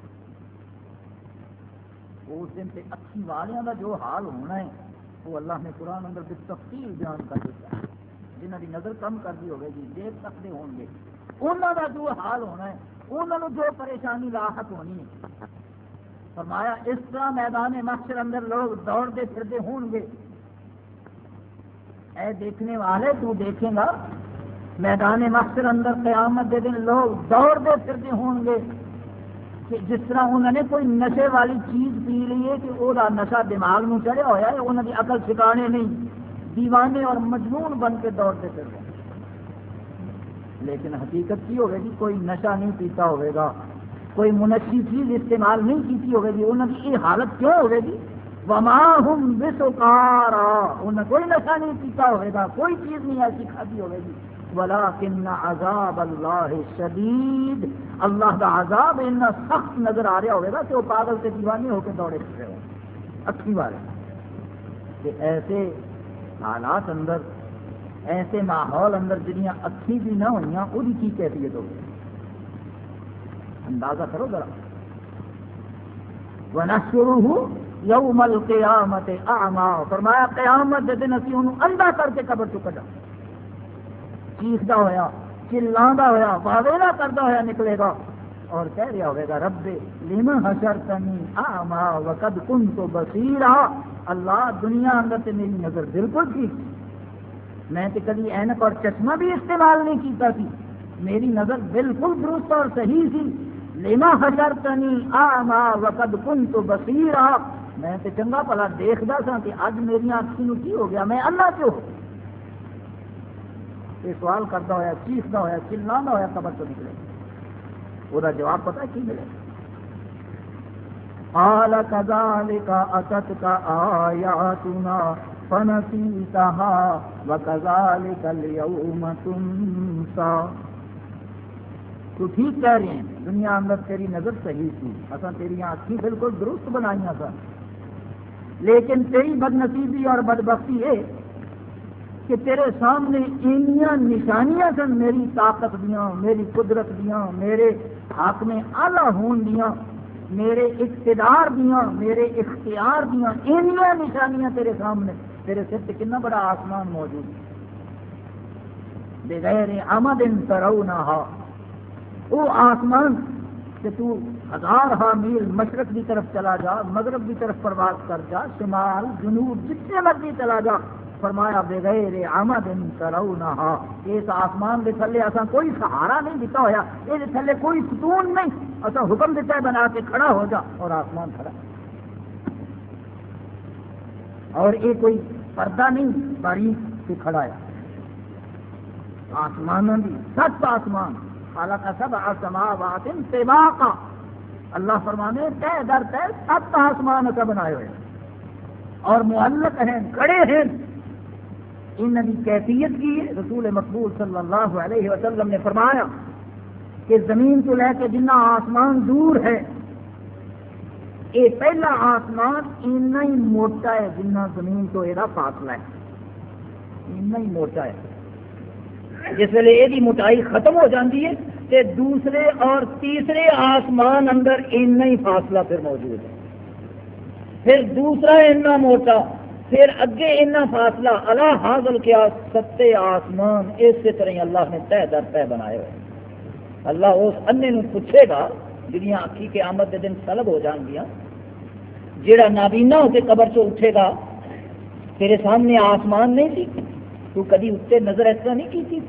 اس دن سے اکھی والیاں کا جو حال ہونا ہے وہ اللہ نے قرآن اندر بالتفصیل بیان کر دیتا ہے. جنہ کی نظر کم کر دی ہوگی جی دیکھ سکتے ہوں گے انہوں کا جو حال ہونا ہے, انہوں جو پریشانی لاحق ہونی ہے. فرمایا اس طرح میدان محشر اندر لوگ دوڑتے پھرتے ہوں گے. اے دیکھنے والے تو دیکھیں گا میدان محشر اندر قیامت دے دن لوگ دوڑتے پھرتے ہوں گے کہ جس طرح انہوں نے کوئی نشے والی چیز پی لی ہے کہ وہ نشہ دماغ میں چڑھیا ہوا ہے, انہوں کی عقل ٹھکانے نہیں, دیوانے اور مجنون بن کے دوڑتے پھرتے ہیں. لیکن حقیقت کی ہوگی جی کوئی نشہ نہیں پیتا ہوئے گا, کوئی منشی چیز استعمال نہیں کی ہوگی جی, انہوں کی یہ حالت کیوں ہوگی جی وَمَا هُمْ بِسُقَارَىٰ انہوں کوئی نشہ نہیں پیتا ہوئے گا, کوئی چیز نہیں ایسی کھاتی ہوگی جی. وَلَٰكِنَّ عَذَابَ اللَّهِ شَدِيدٌ اللہ کا عذاب اتنا سخت نظر آ رہا ہوگا کہ وہ پاگل سے دیوانے ہو کے دوڑے پھر رہے ہوں اکھی والے. کہ ایسے حالات اندر ایسے ماحول اندر جنیاں اکھی بھی نہ ہوئیاں وہی کی کیفیت ہوگی اندازہ کرو ذرا. وَنَحْشُرُهُ يَوْمَ الْقِيَامَةِ أَعْمَىٰ فرمایا قیامت دے دن اسی انہوں اندھا کر کے قبر چ کڈا, چیخدا ہویا چلانا ہوا واویلا کرتا ہوا نکلے گا اور کہہ رہا ہوئے گا رب لما حشرتنی اعما وقد کنت بصیرا. اللہ دنیا اندر سے میری نظر بالکل ٹھیک, میں تو کبھی اینک اور چشمہ بھی استعمال نہیں کیتا تھی, میری نظر بالکل درست اور صحیح تھی. لما حشرتنی اعما وقد کنت بصیرا میں تو چنگا بھلا دیکھتا سا کہ اج میری آنکھوں نو کی ہو گیا, میں اللہ کیوں یہ سوال کرتا ہوا چیختا ہوا چلانا ہوا قبر تو نکلے. وہ جواب پتا کی ملے قال كذلك اتتك آياتنا فنسيتها وكذلك اليوم تنسى. تو ٹھیک کہہ رہے ہیں دنیا اندر تیری نظر صحیح تھی, اصل تیری آنکھیں بالکل درست بنائیاں سن, لیکن تیری بد نصیبی اور بدبختی ہے کہ تیرے سامنے اینیاں نشانیاں سن میری طاقت دیاں, میری قدرت دیاں, میرے حاکم اعلیٰ ہون دیاں, میرے اقتدار دیاں, میرے اختیار دیاں اینیاں نشانیاں تیرے سامنے. تیرے سر سے کتنا بڑا آسمان موجود ہے بغیر عمد ترونہا, وہ آسمان کہ تو 1000 میل مشرق کی طرف چلا جا, مغرب کی طرف پرواز کر جا, شمال جنوب جتنے مرضی چلا جا, فرمایا بغیر عمد ترونہا اس آسمان کے تھلے اساں کوئی سہارا نہیں دیتا ہویا, یہ تھلے کوئی ستون نہیں, اساں حکم دیتا ہے بنا کے کھڑا ہو جا اور آسمان کھڑا, اور یہ کوئی پردہ نہیں باریک سے کھڑا ہے. آسمانوں کی 7 آسمان خلق 7 سماوات طباقا، اللہ فرمانے تہ در تہ 7 آسمان کا بنائے ہوئے اور معلق ہیں، کھڑے ہیں. ان کی کیفیت کی رسول مقبول صلی اللہ علیہ وسلم نے فرمایا کہ زمین کو لے کے جنہ آسمان دور ہے، یہ پہلا آسمان اتنا ہی موٹا ہے جنہ زمین تو یہ فاصلہ ہے، اتنا ہی موٹا ہے. جس ویلے یہ موٹائی ختم ہو جاتی ہے تو دوسرے اور تیسرے آسمان اندر اتنا ہی فاصلہ پھر موجود ہے، پھر دوسرا اتنا موٹا، پھر اگے اتنا فاصلہ. اللہ حاضل کیا 7 آسمان اسی طرح اللہ نے تہ در تہ بنائے ہوئے. اللہ اس انے نو پوچھے گا جنیاں اکھی قیامت کے دن سلب ہو جان گیا، جیڑا نابینا ہو کے قبر چ اٹھے گا، تیرے سامنے آسمان نہیں سی، تو کدی اتنے نظر اس طرح نہیں کی تھی،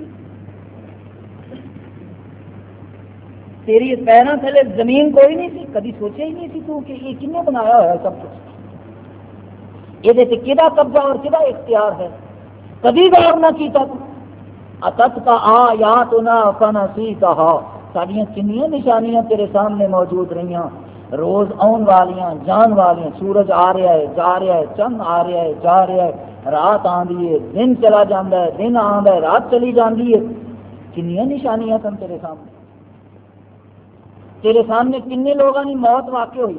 تیری پیروں تھلے زمین کوئی نہیں سی، کدی سوچا ہی نہیں سی تو کہ یہ کنے بنایا ہوا ہے سب کچھ، یہ کدا قبضہ اور کدا اختیار ہے، کبھی غور نہ کیتا تو. اتت کا آیاتنا فنسیتہا، ساڈیاں کنیاں نشانیاں تیرے سامنے موجود رہیاں، روز آن والیاں جان والیاں. سورج آ رہا ہے جا رہا ہے، چند آ رہا ہے جا رہا ہے، رات آندی ہے دن چلا جاتا ہے، دن آندا ہے رات چلی جاتی ہے. کنیاں نشانیاں سن تیرے سامنے. تیرے سامنے کنے لوگوں کی موت واقع ہوئی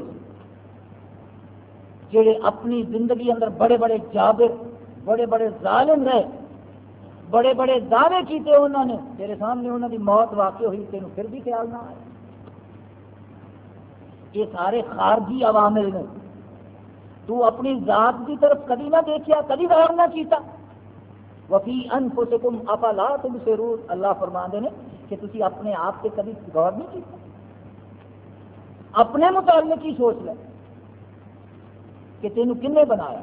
جڑے اپنی زندگی اندر بڑے بڑے جابر، بڑے بڑے ظالم رہے، بڑے بڑے دعوے کیتے انہوں نے، تیرے سامنے انہوں کی موت واقع ہوئی، تینوں پھر بھی خیال نہ آئے. یہ سارے خارجی عوامل نے، تو اپنی ذات کی طرف کبھی نہ دیکھیا، کبھی غور نہ کیتا. وفی انفسکم افلا تبصرون، اللہ فرماندے نے کہ تسی اپنے آپ سے کبھی غور نہیں کیتا، اپنے متعلق ہی سوچ لے کہ تینوں کنے بنایا،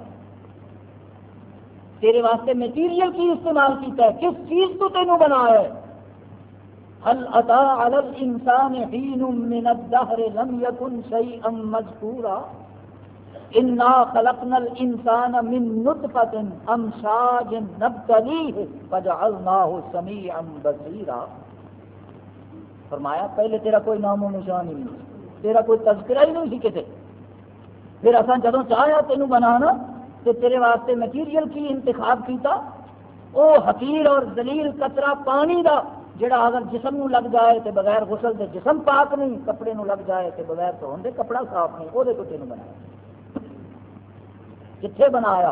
تیرے واسطے میٹیریل کی استعمال کیتا ہے، کس چیز کو تینوں بنایا ہے. هل اتى على الانسان حين من الدهر لم يكن شيئا مذكورا انا خلقنا الانسان من نطفة امشاج نبتليه فجعلناه سميعا بصيرا. فرمایا پہلے تیرا کوئی نام و نشان ہی نہیں، تیرا کوئی تذکرہ ہی نہیں سی کتے. پھر اساں جدوں چاہیا تینوں بنانا تو تیرے واسطے میٹیریل کی انتخاب کیتا، او حقیر اور ذلیل قطرہ پانی دا جڑا اگر جسم نو لگ جائے تو بغیر غسل دے جسم پاک نہیں، کپڑے نو لگ جائے تو بغیر دھون دے کپڑا صاف نہیں، وہ تو تینوں بنایا. کتنے بنایا؟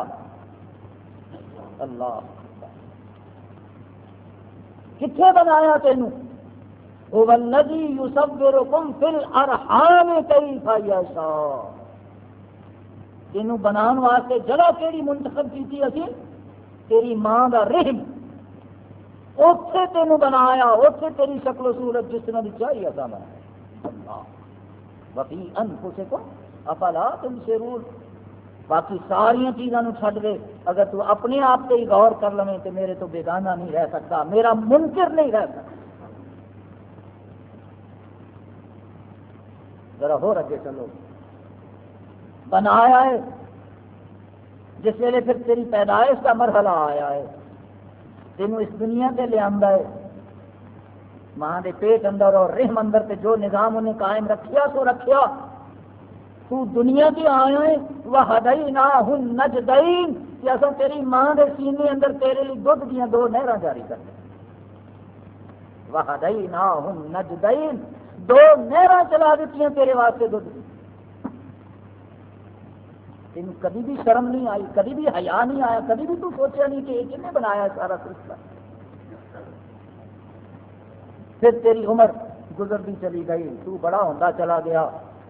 اللہ کتنے بنایا تینوں؟ هو الذی یصورکم فی الارحام کیف یشاء. تینوں بنان واسطے جگہ کیڑی منتخب کی اسی؟ تیری ماں دا رحم، اوتھے تینوں بنایا، اوتھے تیری شکل و صورت جس طرح کی چاہیے ایسا بنایا. وفی انفسکم افلا تبصرون. باقی ساری چیزوں چھڈ دے، اگر تو اپنے آپ سے ہی غور کر لیں تو میرے تو بیگانہ نہیں رہ سکتا، میرا منکر نہیں رہ سکتا. ذرا ہو اگے چلو. بنایا ہے جس ویلے پھر تیری پیدائش کا مرحلہ آیا ہے، تینوں اس دنیا سے لے آندا ہے، ماں دے پیٹ اندر اور رحم اندر تے جو نظام انہیں قائم رکھیا سو رکھیا. تو دنیا کی آیا ہے وَهَدَيْنَاهُ النَّجْدَيْنِ کہ اصل تیری ماں دے سینے اندر تیرے لیے دودھ دیاں 2 نہراں جاری کر دیں. وَهَدَيْنَاهُ النَّجْدَيْنِ 2 نہراں چلا دیتیاں تیرے واسطے دودھ دی. تینوں کبھی بھی شرم نہیں آئی، کبھی بھی حیا نہیں آیا، کبھی بھی تو سوچا نہیں کہ یہ کنے بنایا سارا سلسلہ. پھر تیری عمر گزرتی چلی گئی، تو بڑا ہوتا چلا گیا،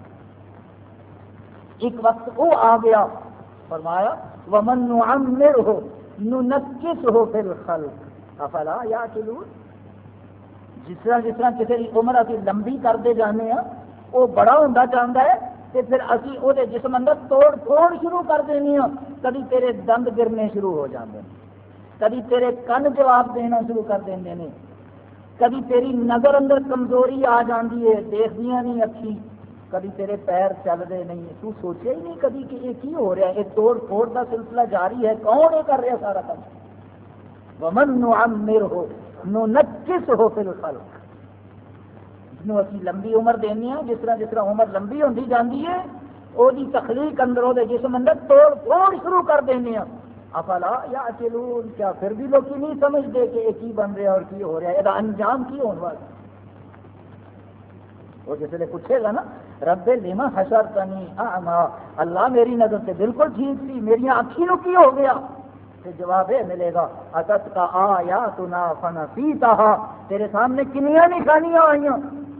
ایک وقت وہ آ گیا، فرمایا وَمَن نُعَمِّرْهُ نُنَكِّسْهُ فِي الْخَلْقِ أَفَلَا يَعْقِلُونَ. جس طرح کسی کی عمر اسی لمبی کرتے جانے ہیں، وہ بڑا ہوتا چاہتا ہے تو پھر اسی وہ جسم اندر توڑ پھوڑ شروع کر دینی ہاں. کبھی تیرے دند گرنے شروع ہو جاتے ہیں، کبھی تیرے کن جواب دینا شروع کر دیں، کبھی تیری نظر اندر کمزوری آ جاتی ہے، دیکھدیاں نہیں اکھی، کبھی تیرے پیر چلتے نہیں. تو سوچے ہی نہیں کبھی کہ یہ کی ہو رہا ہے، یہ توڑ پھوڑ کا سلسلہ جاری ہے، کون یہ کر رہا سارا کام؟ وَمَن نُعَمِّرْهُ ننکسہ فی الخلق، جنہوں اسی لمبی عمر دینے ہیں، جس طرح عمر لمبی ہوتی جاتی ہے وہ تخلیق اندر وہ جسم اندر توڑ پھوڑ شروع کر دینے ہیں۔ افلا یعقلون، کیا پھر بھی لوگ نہیں سمجھتے کہ یہ کی بن رہا اور کی ہو رہا ہے، یہ انجام کی ہونے والا۔ وہ جس ویلے پوچھے گا نا رب لما حشرتنی اعمی، اللہ میری نظر سے بالکل ٹھیک تھی، میری آنکھیں نو کی ہو گیا؟ تو جواب یہ ملے گا اتت کا آیاتنا فنسیتہا، تیرے سامنے کنیاں نشانیاں آئیاں،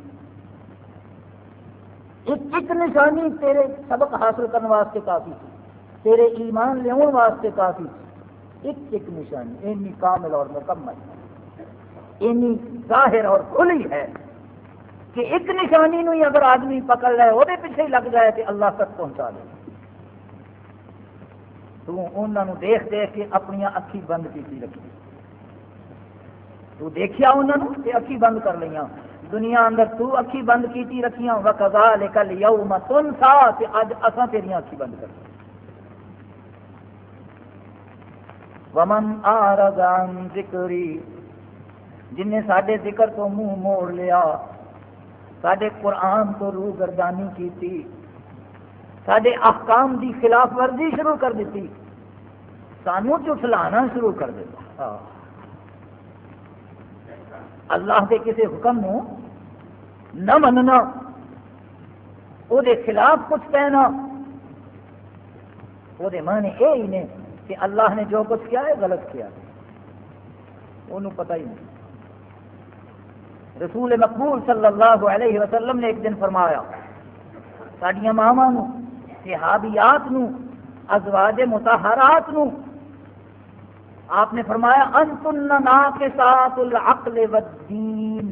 ایک نشانی تیرے سبق حاصل کرنے واسطے کافی تھی، تیرے ایمان لیاؤن واسطے کافی تھی، ایک نشانی اینی کامل اور مکمل، اینی ظاہر اور کھلی ہے کہ ایک نشانی نو ہی اگر آدمی پکڑ لے وہ پیچھے ہی لگ جائے کہ اللہ تک پہنچا دے۔ تو انہوں دیکھ دیکھ کے اپنی اکھی بند کی رکھی، تو دیکھیا انہوں نے اکھی بند کر لیا، دنیا اندر تو اکھی بند کی رکھیاں، وَكَذَلِكَ الْيَوْمَ تُنْسَىٰ، کہ اج اساں تیریاں اکھی بند کر۔ وَمَنْ أَعْرَضَ عَنْ ذِكْرِي، جن نے ساڈے ذکر تو منہ موڑ لیا، ساڈے قرآن تو روح گردانی کی تھی، ساڈے احکام دی خلاف ورزی شروع کر دیتی، سانو جھٹلانا شروع کر دیتا، اللہ کے کسی حکم نو نہ مننا، وہ دے خلاف کچھ کہنا، وہ دے معنی یہی نے کہ اللہ نے جو کچھ کیا ہے غلط کیا، انہوں پتہ ہی نہیں۔ رسول مقبول صلی اللہ علیہ وسلم نے ایک دن فرمایا ساڈیاں ماواں نو، صحابیات نو، ازواج مطہرات نو، آپ نے فرمایا انتن ناقصات العقل والدین،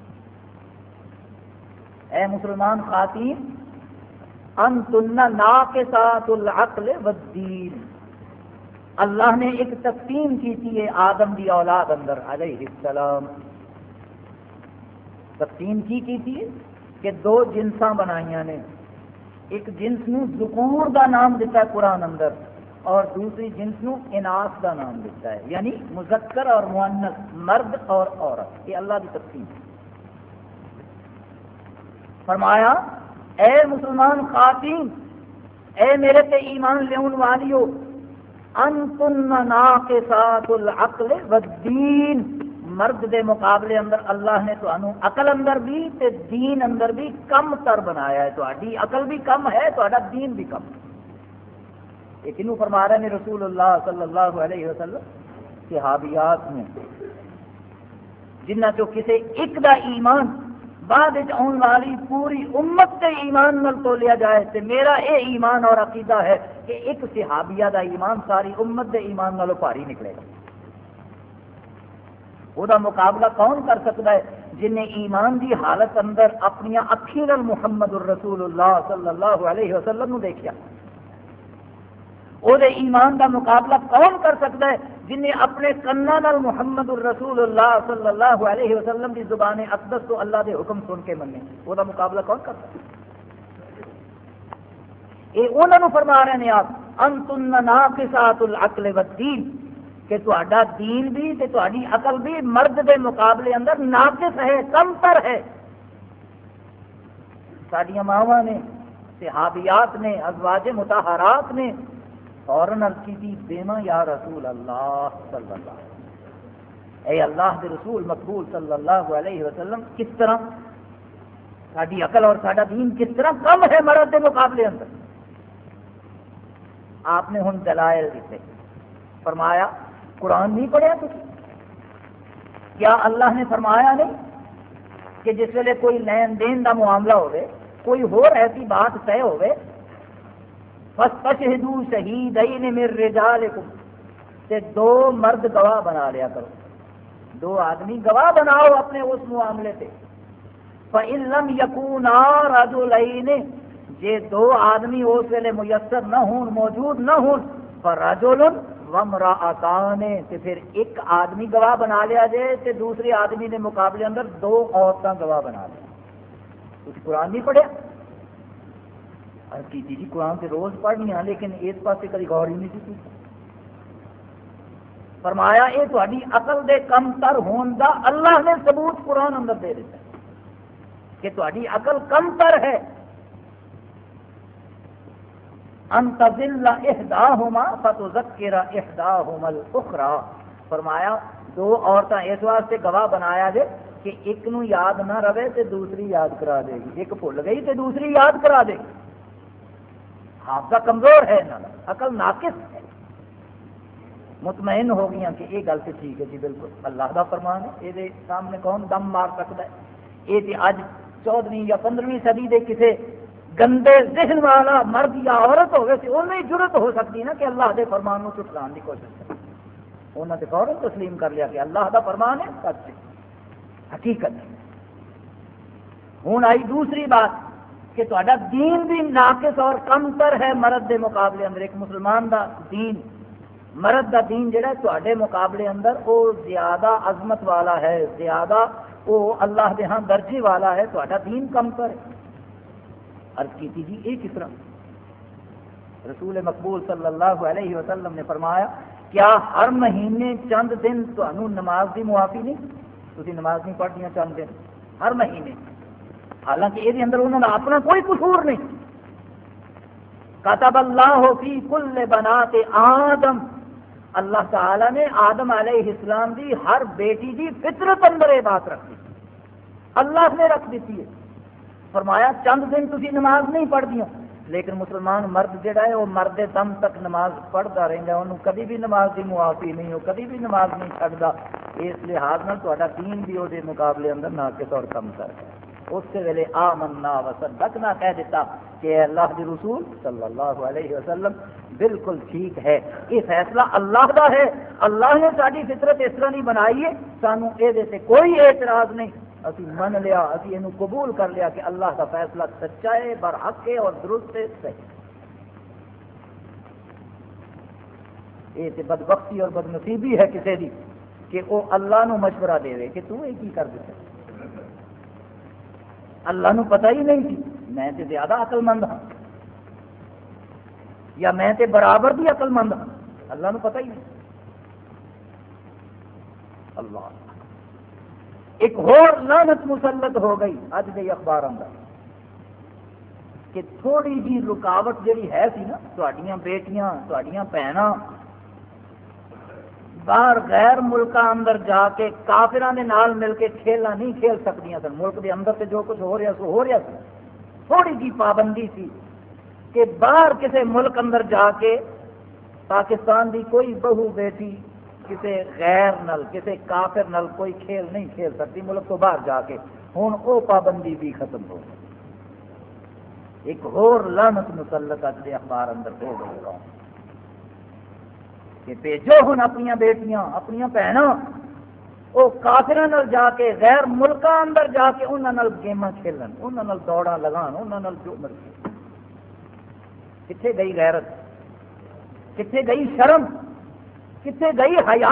اے مسلمان خواتین انتن ناقصات العقل والدین، اللہ نے ایک تقسیم کی تھی آدم دی اولاد اندر علیہ السلام، تقسیم کی تھی کہ دو جنساں بنائیاں نے، ایک جنس نو ذکور دا نام دیتا ہے قرآن اندر، اور دوسری جنس نو اناث دا نام دیتا ہے، یعنی مذکر اور مؤنث، مرد اور عورت، یہ اللہ کی تقسیم۔ فرمایا اے مسلمان خواتین، اے میرے تے ایمان لیون والیو، انتن ناقصات العقل والدین، مرد دے مقابلے اندر اللہ نے تانوں عقل اندر بھی تے دین اندر بھی کم تر بنایا ہے، تہاڈی عقل بھی کم ہے، تہاڈا دین بھی کم ہے۔ یہ کنوں فرما رہے ہیں رسول اللہ صلی اللہ علیہ وسلم؟ صحابیات نے، جنہ چو کسے ایک دا ایمان بعد آن والی پوری امت کے ایمان نال تولیا جائے تو میرا یہ ایمان اور عقیدہ ہے کہ ایک صحابیہ دا ایمان ساری امت دے ایمان نالوں بھاری نکلے گا۔ وہ دا مقابلہ کون کر سکتا ہے؟ جن نے ایمان دی حالت اندر اپنی اکھیں نال محمد الرسول اللہ صلی اللہ علیہ وسلم نو دیکھیا۔ وہ دے ایمان دا مقابلہ کون کر سکتا ہے؟ جن نے اپنے کنا نال محمد الرسول اللہ صلی اللہ علیہ وسلم کی زبان اقدس تو اللہ دے حکم سن کے منے، وہ دا مقابلہ کون کر سکتا ہے؟ یہ انہوں نے فرما رہے ہیں آپ انتن ناقصات العقل والدین، کہ تہاڈا دین بھی تے تہاڈی عقل بھی مرد دے مقابلے اندر ناقص ہے، کم تر ہے۔ ساڈیاں ماواں نے، صحابیات نے، ازواج مطہرات نے فوراً عرض کی تھی بیما یا رسول اللہ صلی اللہ علیہ وسلم، اے اللہ کے رسول مقبول صلی اللہ علیہ وسلم، کس طرح ساری عقل اور سارا دین کس طرح کم ہے مرد کے مقابلے اندر؟ آپ نے ہن دلائل دیتے، فرمایا قرآن نہیں پڑھیا تھی؟ کیا اللہ نے فرمایا نہیں کہ جس ویلے کوئی لین دین کا معاملہ ہوئے، کوئی اور ایسی بات طے ہوئے، فَاسْتَشْهِدُوا شَهِيدَيْنِ مِن رِّجَالِكُمْ، تے دو مرد گواہ بنا لیا کرو، دو آدمی گواہ بناؤ اپنے اس معاملے سے۔ فَإِن لَّمْ يَكُونَا رَجُلَيْنِ، جے دو آدمی اس ویلے میسر نہ ہون، موجود نہ ہون، فَرَجُلٌ وَامْرَأَتَانِ، تے پھر ایک آدمی گواہ بنا لیا جائے تے دوسرے آدمی کے مقابلے اندر دو عورتیں گواہ بنا لیا۔ کچھ قرآن نہیں پڑھیا؟ کی جی قرآن سے روز پڑھنی ہے لیکن اس پاس کبھی غور ہی نہیں کی۔ فرمایا یہ تہاڈی عقل دے کم تر ہون دا اللہ نے ثبوت قرآن اندر دے دیتا ہے کہ تہاڈی عقل کم تر ہے. ان تضل احداہما فتذکر احداہما الاخری. فرمایا دو عورتاں اس واسطے گواہ بنایا جے کہ ایک نو یاد نہ رہے تو دوسری یاد کرا دے گی، ایک بھول گئی تو دوسری یاد کرا دے گی. حافظہ کمزور ہے انہاں دا، عقل ناقص ہے. مطمئن ہو گیا کہ یہ گل تو ٹھیک ہے جی بالکل اللہ دا فرمان ہے، یہ سامنے کون دم مار سکتا ہے. یہ تو اج 14ویں یا 15ویں صدی دے کسے گندے ذہن والا مرد یا عورت ہوگی تو انہیں ضرورت ہو سکتی نا کہ اللہ دے فرمان کو ٹھکران کی کوشش کرے. انہوں نے فوراً تسلیم کر لیا کہ اللہ دا فرمان ہے سچ ہے، حقیقت ہے. ہوں آئی دوسری بات کہ تہاڈا دین بھی ناقص اور کم تر ہے مرد دے مقابلے اندر. ایک مسلمان دا دین، مرد دا دین جڑا تہاڈے مقابلے اندر وہ زیادہ عظمت والا ہے، زیادہ وہ اللہ دے ہاں درجے والا ہے. تہاڈا دین کم تر ہے. عرض کی تھی جی یہ کس طرح؟ رسول مقبول صلی اللہ علیہ وسلم نے فرمایا کیا ہر مہینے چند دن تمہیں نماز کی معافی نہیں؟ تھی نماز نہیں پڑھتی چند دن ہر مہینے، حالانکہ یہ اندر انہوں نے اپنا کوئی قصور نہیں. کتب اللہ فی کل بنات آدم، اللہ تعالی نے آدم علیہ السلام دی ہر بیٹی دی فطرت اندر یہ بات رکھ دی، اللہ نے رکھ دیتی ہے. فرمایا چند دن تھی نماز نہیں پڑھتی، لیکن مسلمان مرد جڑا ہے وہ مرد دم تک نماز پڑھتا رہتا ہے، انہوں کبھی بھی نماز کی معافی نہیں، وہ کبھی بھی نماز نہیں چھڑتا. اس لحاظ میں تہاڈا دین بھی وہ مقابلے اندر ناقص اور کم تر ہے. اس کے ویلے آمنا وصدقنا کہہ دیتا کہ اللہ کے رسول صلی اللہ علیہ وسلم بالکل ٹھیک ہے، یہ فیصلہ اللہ کا ہے، اللہ نے ساری فطرت اس طرح نہیں بنائی ہے، سانو یہ کوئی اعتراض نہیں. اسی من لیا، اسی یہ قبول کر لیا کہ اللہ کا فیصلہ سچا ہے، برحق ہے اور درست ہے، صحیح. یہ بدبختی اور بدنصیبی ہے کسی دی کہ وہ اللہ نو مشورہ دے کہ تو یہ کی کر دیتا. اللہ نو پتہ ہی نہیں تھی، میں تے زیادہ عقل مند ہاں یا میں تے برابر بھی عقل مند ہاں، اللہ نو پتہ ہی نہیں. اللہ ایک اور لعنت مسلط ہو گئی اج دے اخبار اندر کہ تھوڑی جی رکاوٹ جڑی ہے سی نا، تہاڈیاں بیٹیاں تہاڈیاں بہناں باہر غیر ملکاں اندر جا کے کافراں دے نال مل کے کھیلا نہیں کھیل سکدیاں سن. ملک دے اندر تے جو کچھ ہو رہا سو ہو رہا سی، تھوڑی جی پابندی سی کہ باہر کسی ملک اندر جا کے پاکستان دی کوئی بہو بیٹی کسی غیر نل کسی کافر نل کوئی کھیل نہیں کھیل سکتی ملک تو باہر جا کے. ہوں وہ پابندی بھی ختم ہو گئی. ایک اور لعنت مسلط اج دے اخبار اندر ہو گئی کہ بھیجو ہن اپنی بیٹیاں اپنی بہنوں وہ کافراں نال جا کے غیر ملکاں اندر جا کے انہاں نال گیماں کھیلن، انہاں نال دوڑاں لگان، انہاں نال جو مرضی. کتھے گئی غیرت، کتھے گئی شرم، کتنے گئی حیا؟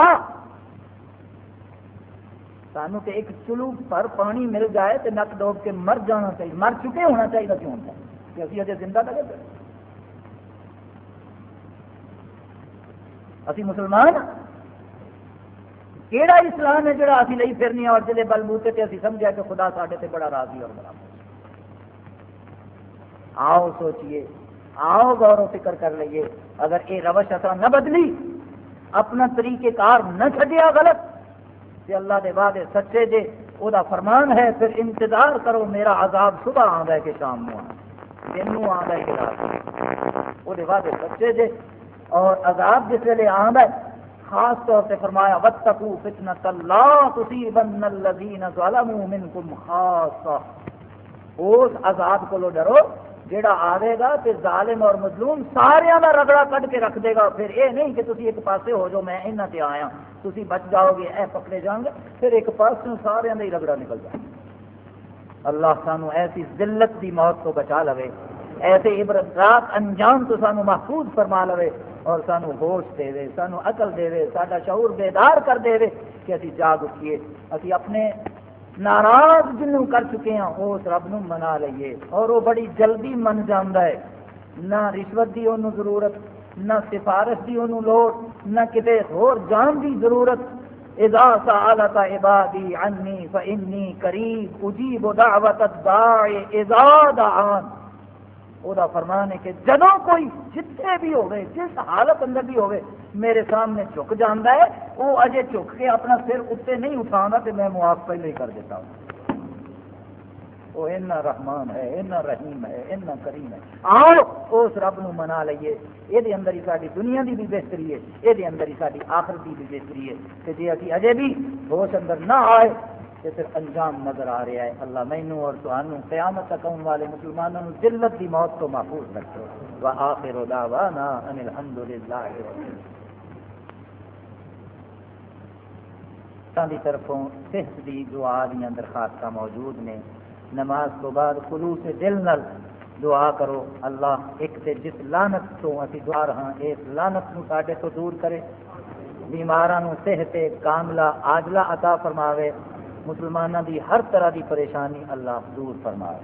سانو تو ایک چلو پر پانی مل جائے تو نک ڈوب کے مر جانا چاہیے، مر چکے ہونا چاہیے کیوں ہوتا ہے کہ ابھی اجے زندہ لگے پہ. اسی مسلمان کیڑا اسلام ہے جڑا اسی لئی پھرنے اور جلے بلبوتے تے اسی سمجھا کہ خدا ساڈے تے بڑا راضی اور بڑا. آؤ سوچئے، آؤ غور و فکر کر لئیے. اگر یہ روش اثر نہ بدلی، اپنا طریقہ کار نہ چھڈیا غلط، کہ اللہ دے وعدے سچے جے، وہ دا فرمان ہے پھر انتظار کرو میرا عذاب صبح آندا ہے کہ شام نو آندا ہے، دن نو آندا ہے کہ رات نو. وہ دے وعدے سچے جے اور عذاب جس ویلے آندا ہے خاص طور سے فرمایا واتقوا فتنۃ لا تصیبن الذین ظلموا منکم خاصہ. اس عذاب کو ڈرو جیڑا آئے گا تے ظالم اور مظلوم سارے کا رگڑا کٹ کے رکھ دے گا. پھر یہ نہیں کہ تسی ایک پاسے ہو جو میں انہاں تے آیا تسی بچ جاؤ گے اے پکڑے جاؤ گے، پھر ایک پاسوں سارے کا ہی رگڑا نکل جائے. اللہ سانو ایسی ذلت دی موت کو بچا لوے، ایسے عبرتناک انجام تو سانو محفوظ فرما لوے اور سانو ہوش دے وے، سانو عقل دے وے، ساڈا شعور بیدار کر دے وے کہ اسی جاگ اٹھیے، اسی اپنے ناراض جنوں کر چکے ہیں اس رب نو منا لئیے. اور وہ بڑی جلدی من جاندا ہے، نہ رشوت دی انہوں ضرورت، نہ سفارش دی انہوں لوڑ، نہ کتے ہور جان دی ضرورت. اذا سألك عبادی عنی فإنی قریب اجیب دعوت الداع اذا دعان. وہ فرمان ہے کہ جدوں کوئی جتنے بھی ہوئے جس حالت اندر بھی ہوئے میرے سامنے جھک جانا ہے وہ اجے جھک کے اپنا سر اتنے نہیں اٹھانا کہ میں معاف پہلے ہی کر دیتا ہوں. وہ اتنا رحمان ہے, اتنا رحیم ہے, اتنا کریم ہے. آؤ اس رب نو منا لئیے. یہ اندر ہی ساری دنیا کی بھی بہتری ہے, یہ اندر ہی ساری آخرت کی بھی بہتری ہے. کہ جی ابھی اجے بھی ہوش اندر نہ آئے تو پھر انجام نظر آ رہا ہے. اللہ مینوں اور تانوں قیامت تک آنے والے مسلمانوں ذلت کی موت تو محفوظ رکھو. وآخر دعوانا ان الحمد للہ کی طرفوں صحت دی دعا دیا درخواست موجود نے. نماز تو بعد خلوص دل نال دعا کرو. اللہ ایک تے جس لعنت تو اسی دعا رہاں اس لعنت نو ساڈے تو دور کرے. بیماراں نو صحت کاملہ عاجلہ عطا فرماوے. مسلمانوں دی ہر طرح دی پریشانی اللہ دور فرمائے.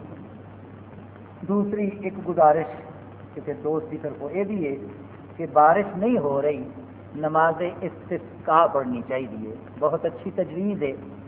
دوسری ایک گزارش کسی دوست کی طرف یہ بھی ہے کہ بارش نہیں ہو رہی, نماز استسقاء پڑھنی چاہیے. بہت اچھی تجویز ہے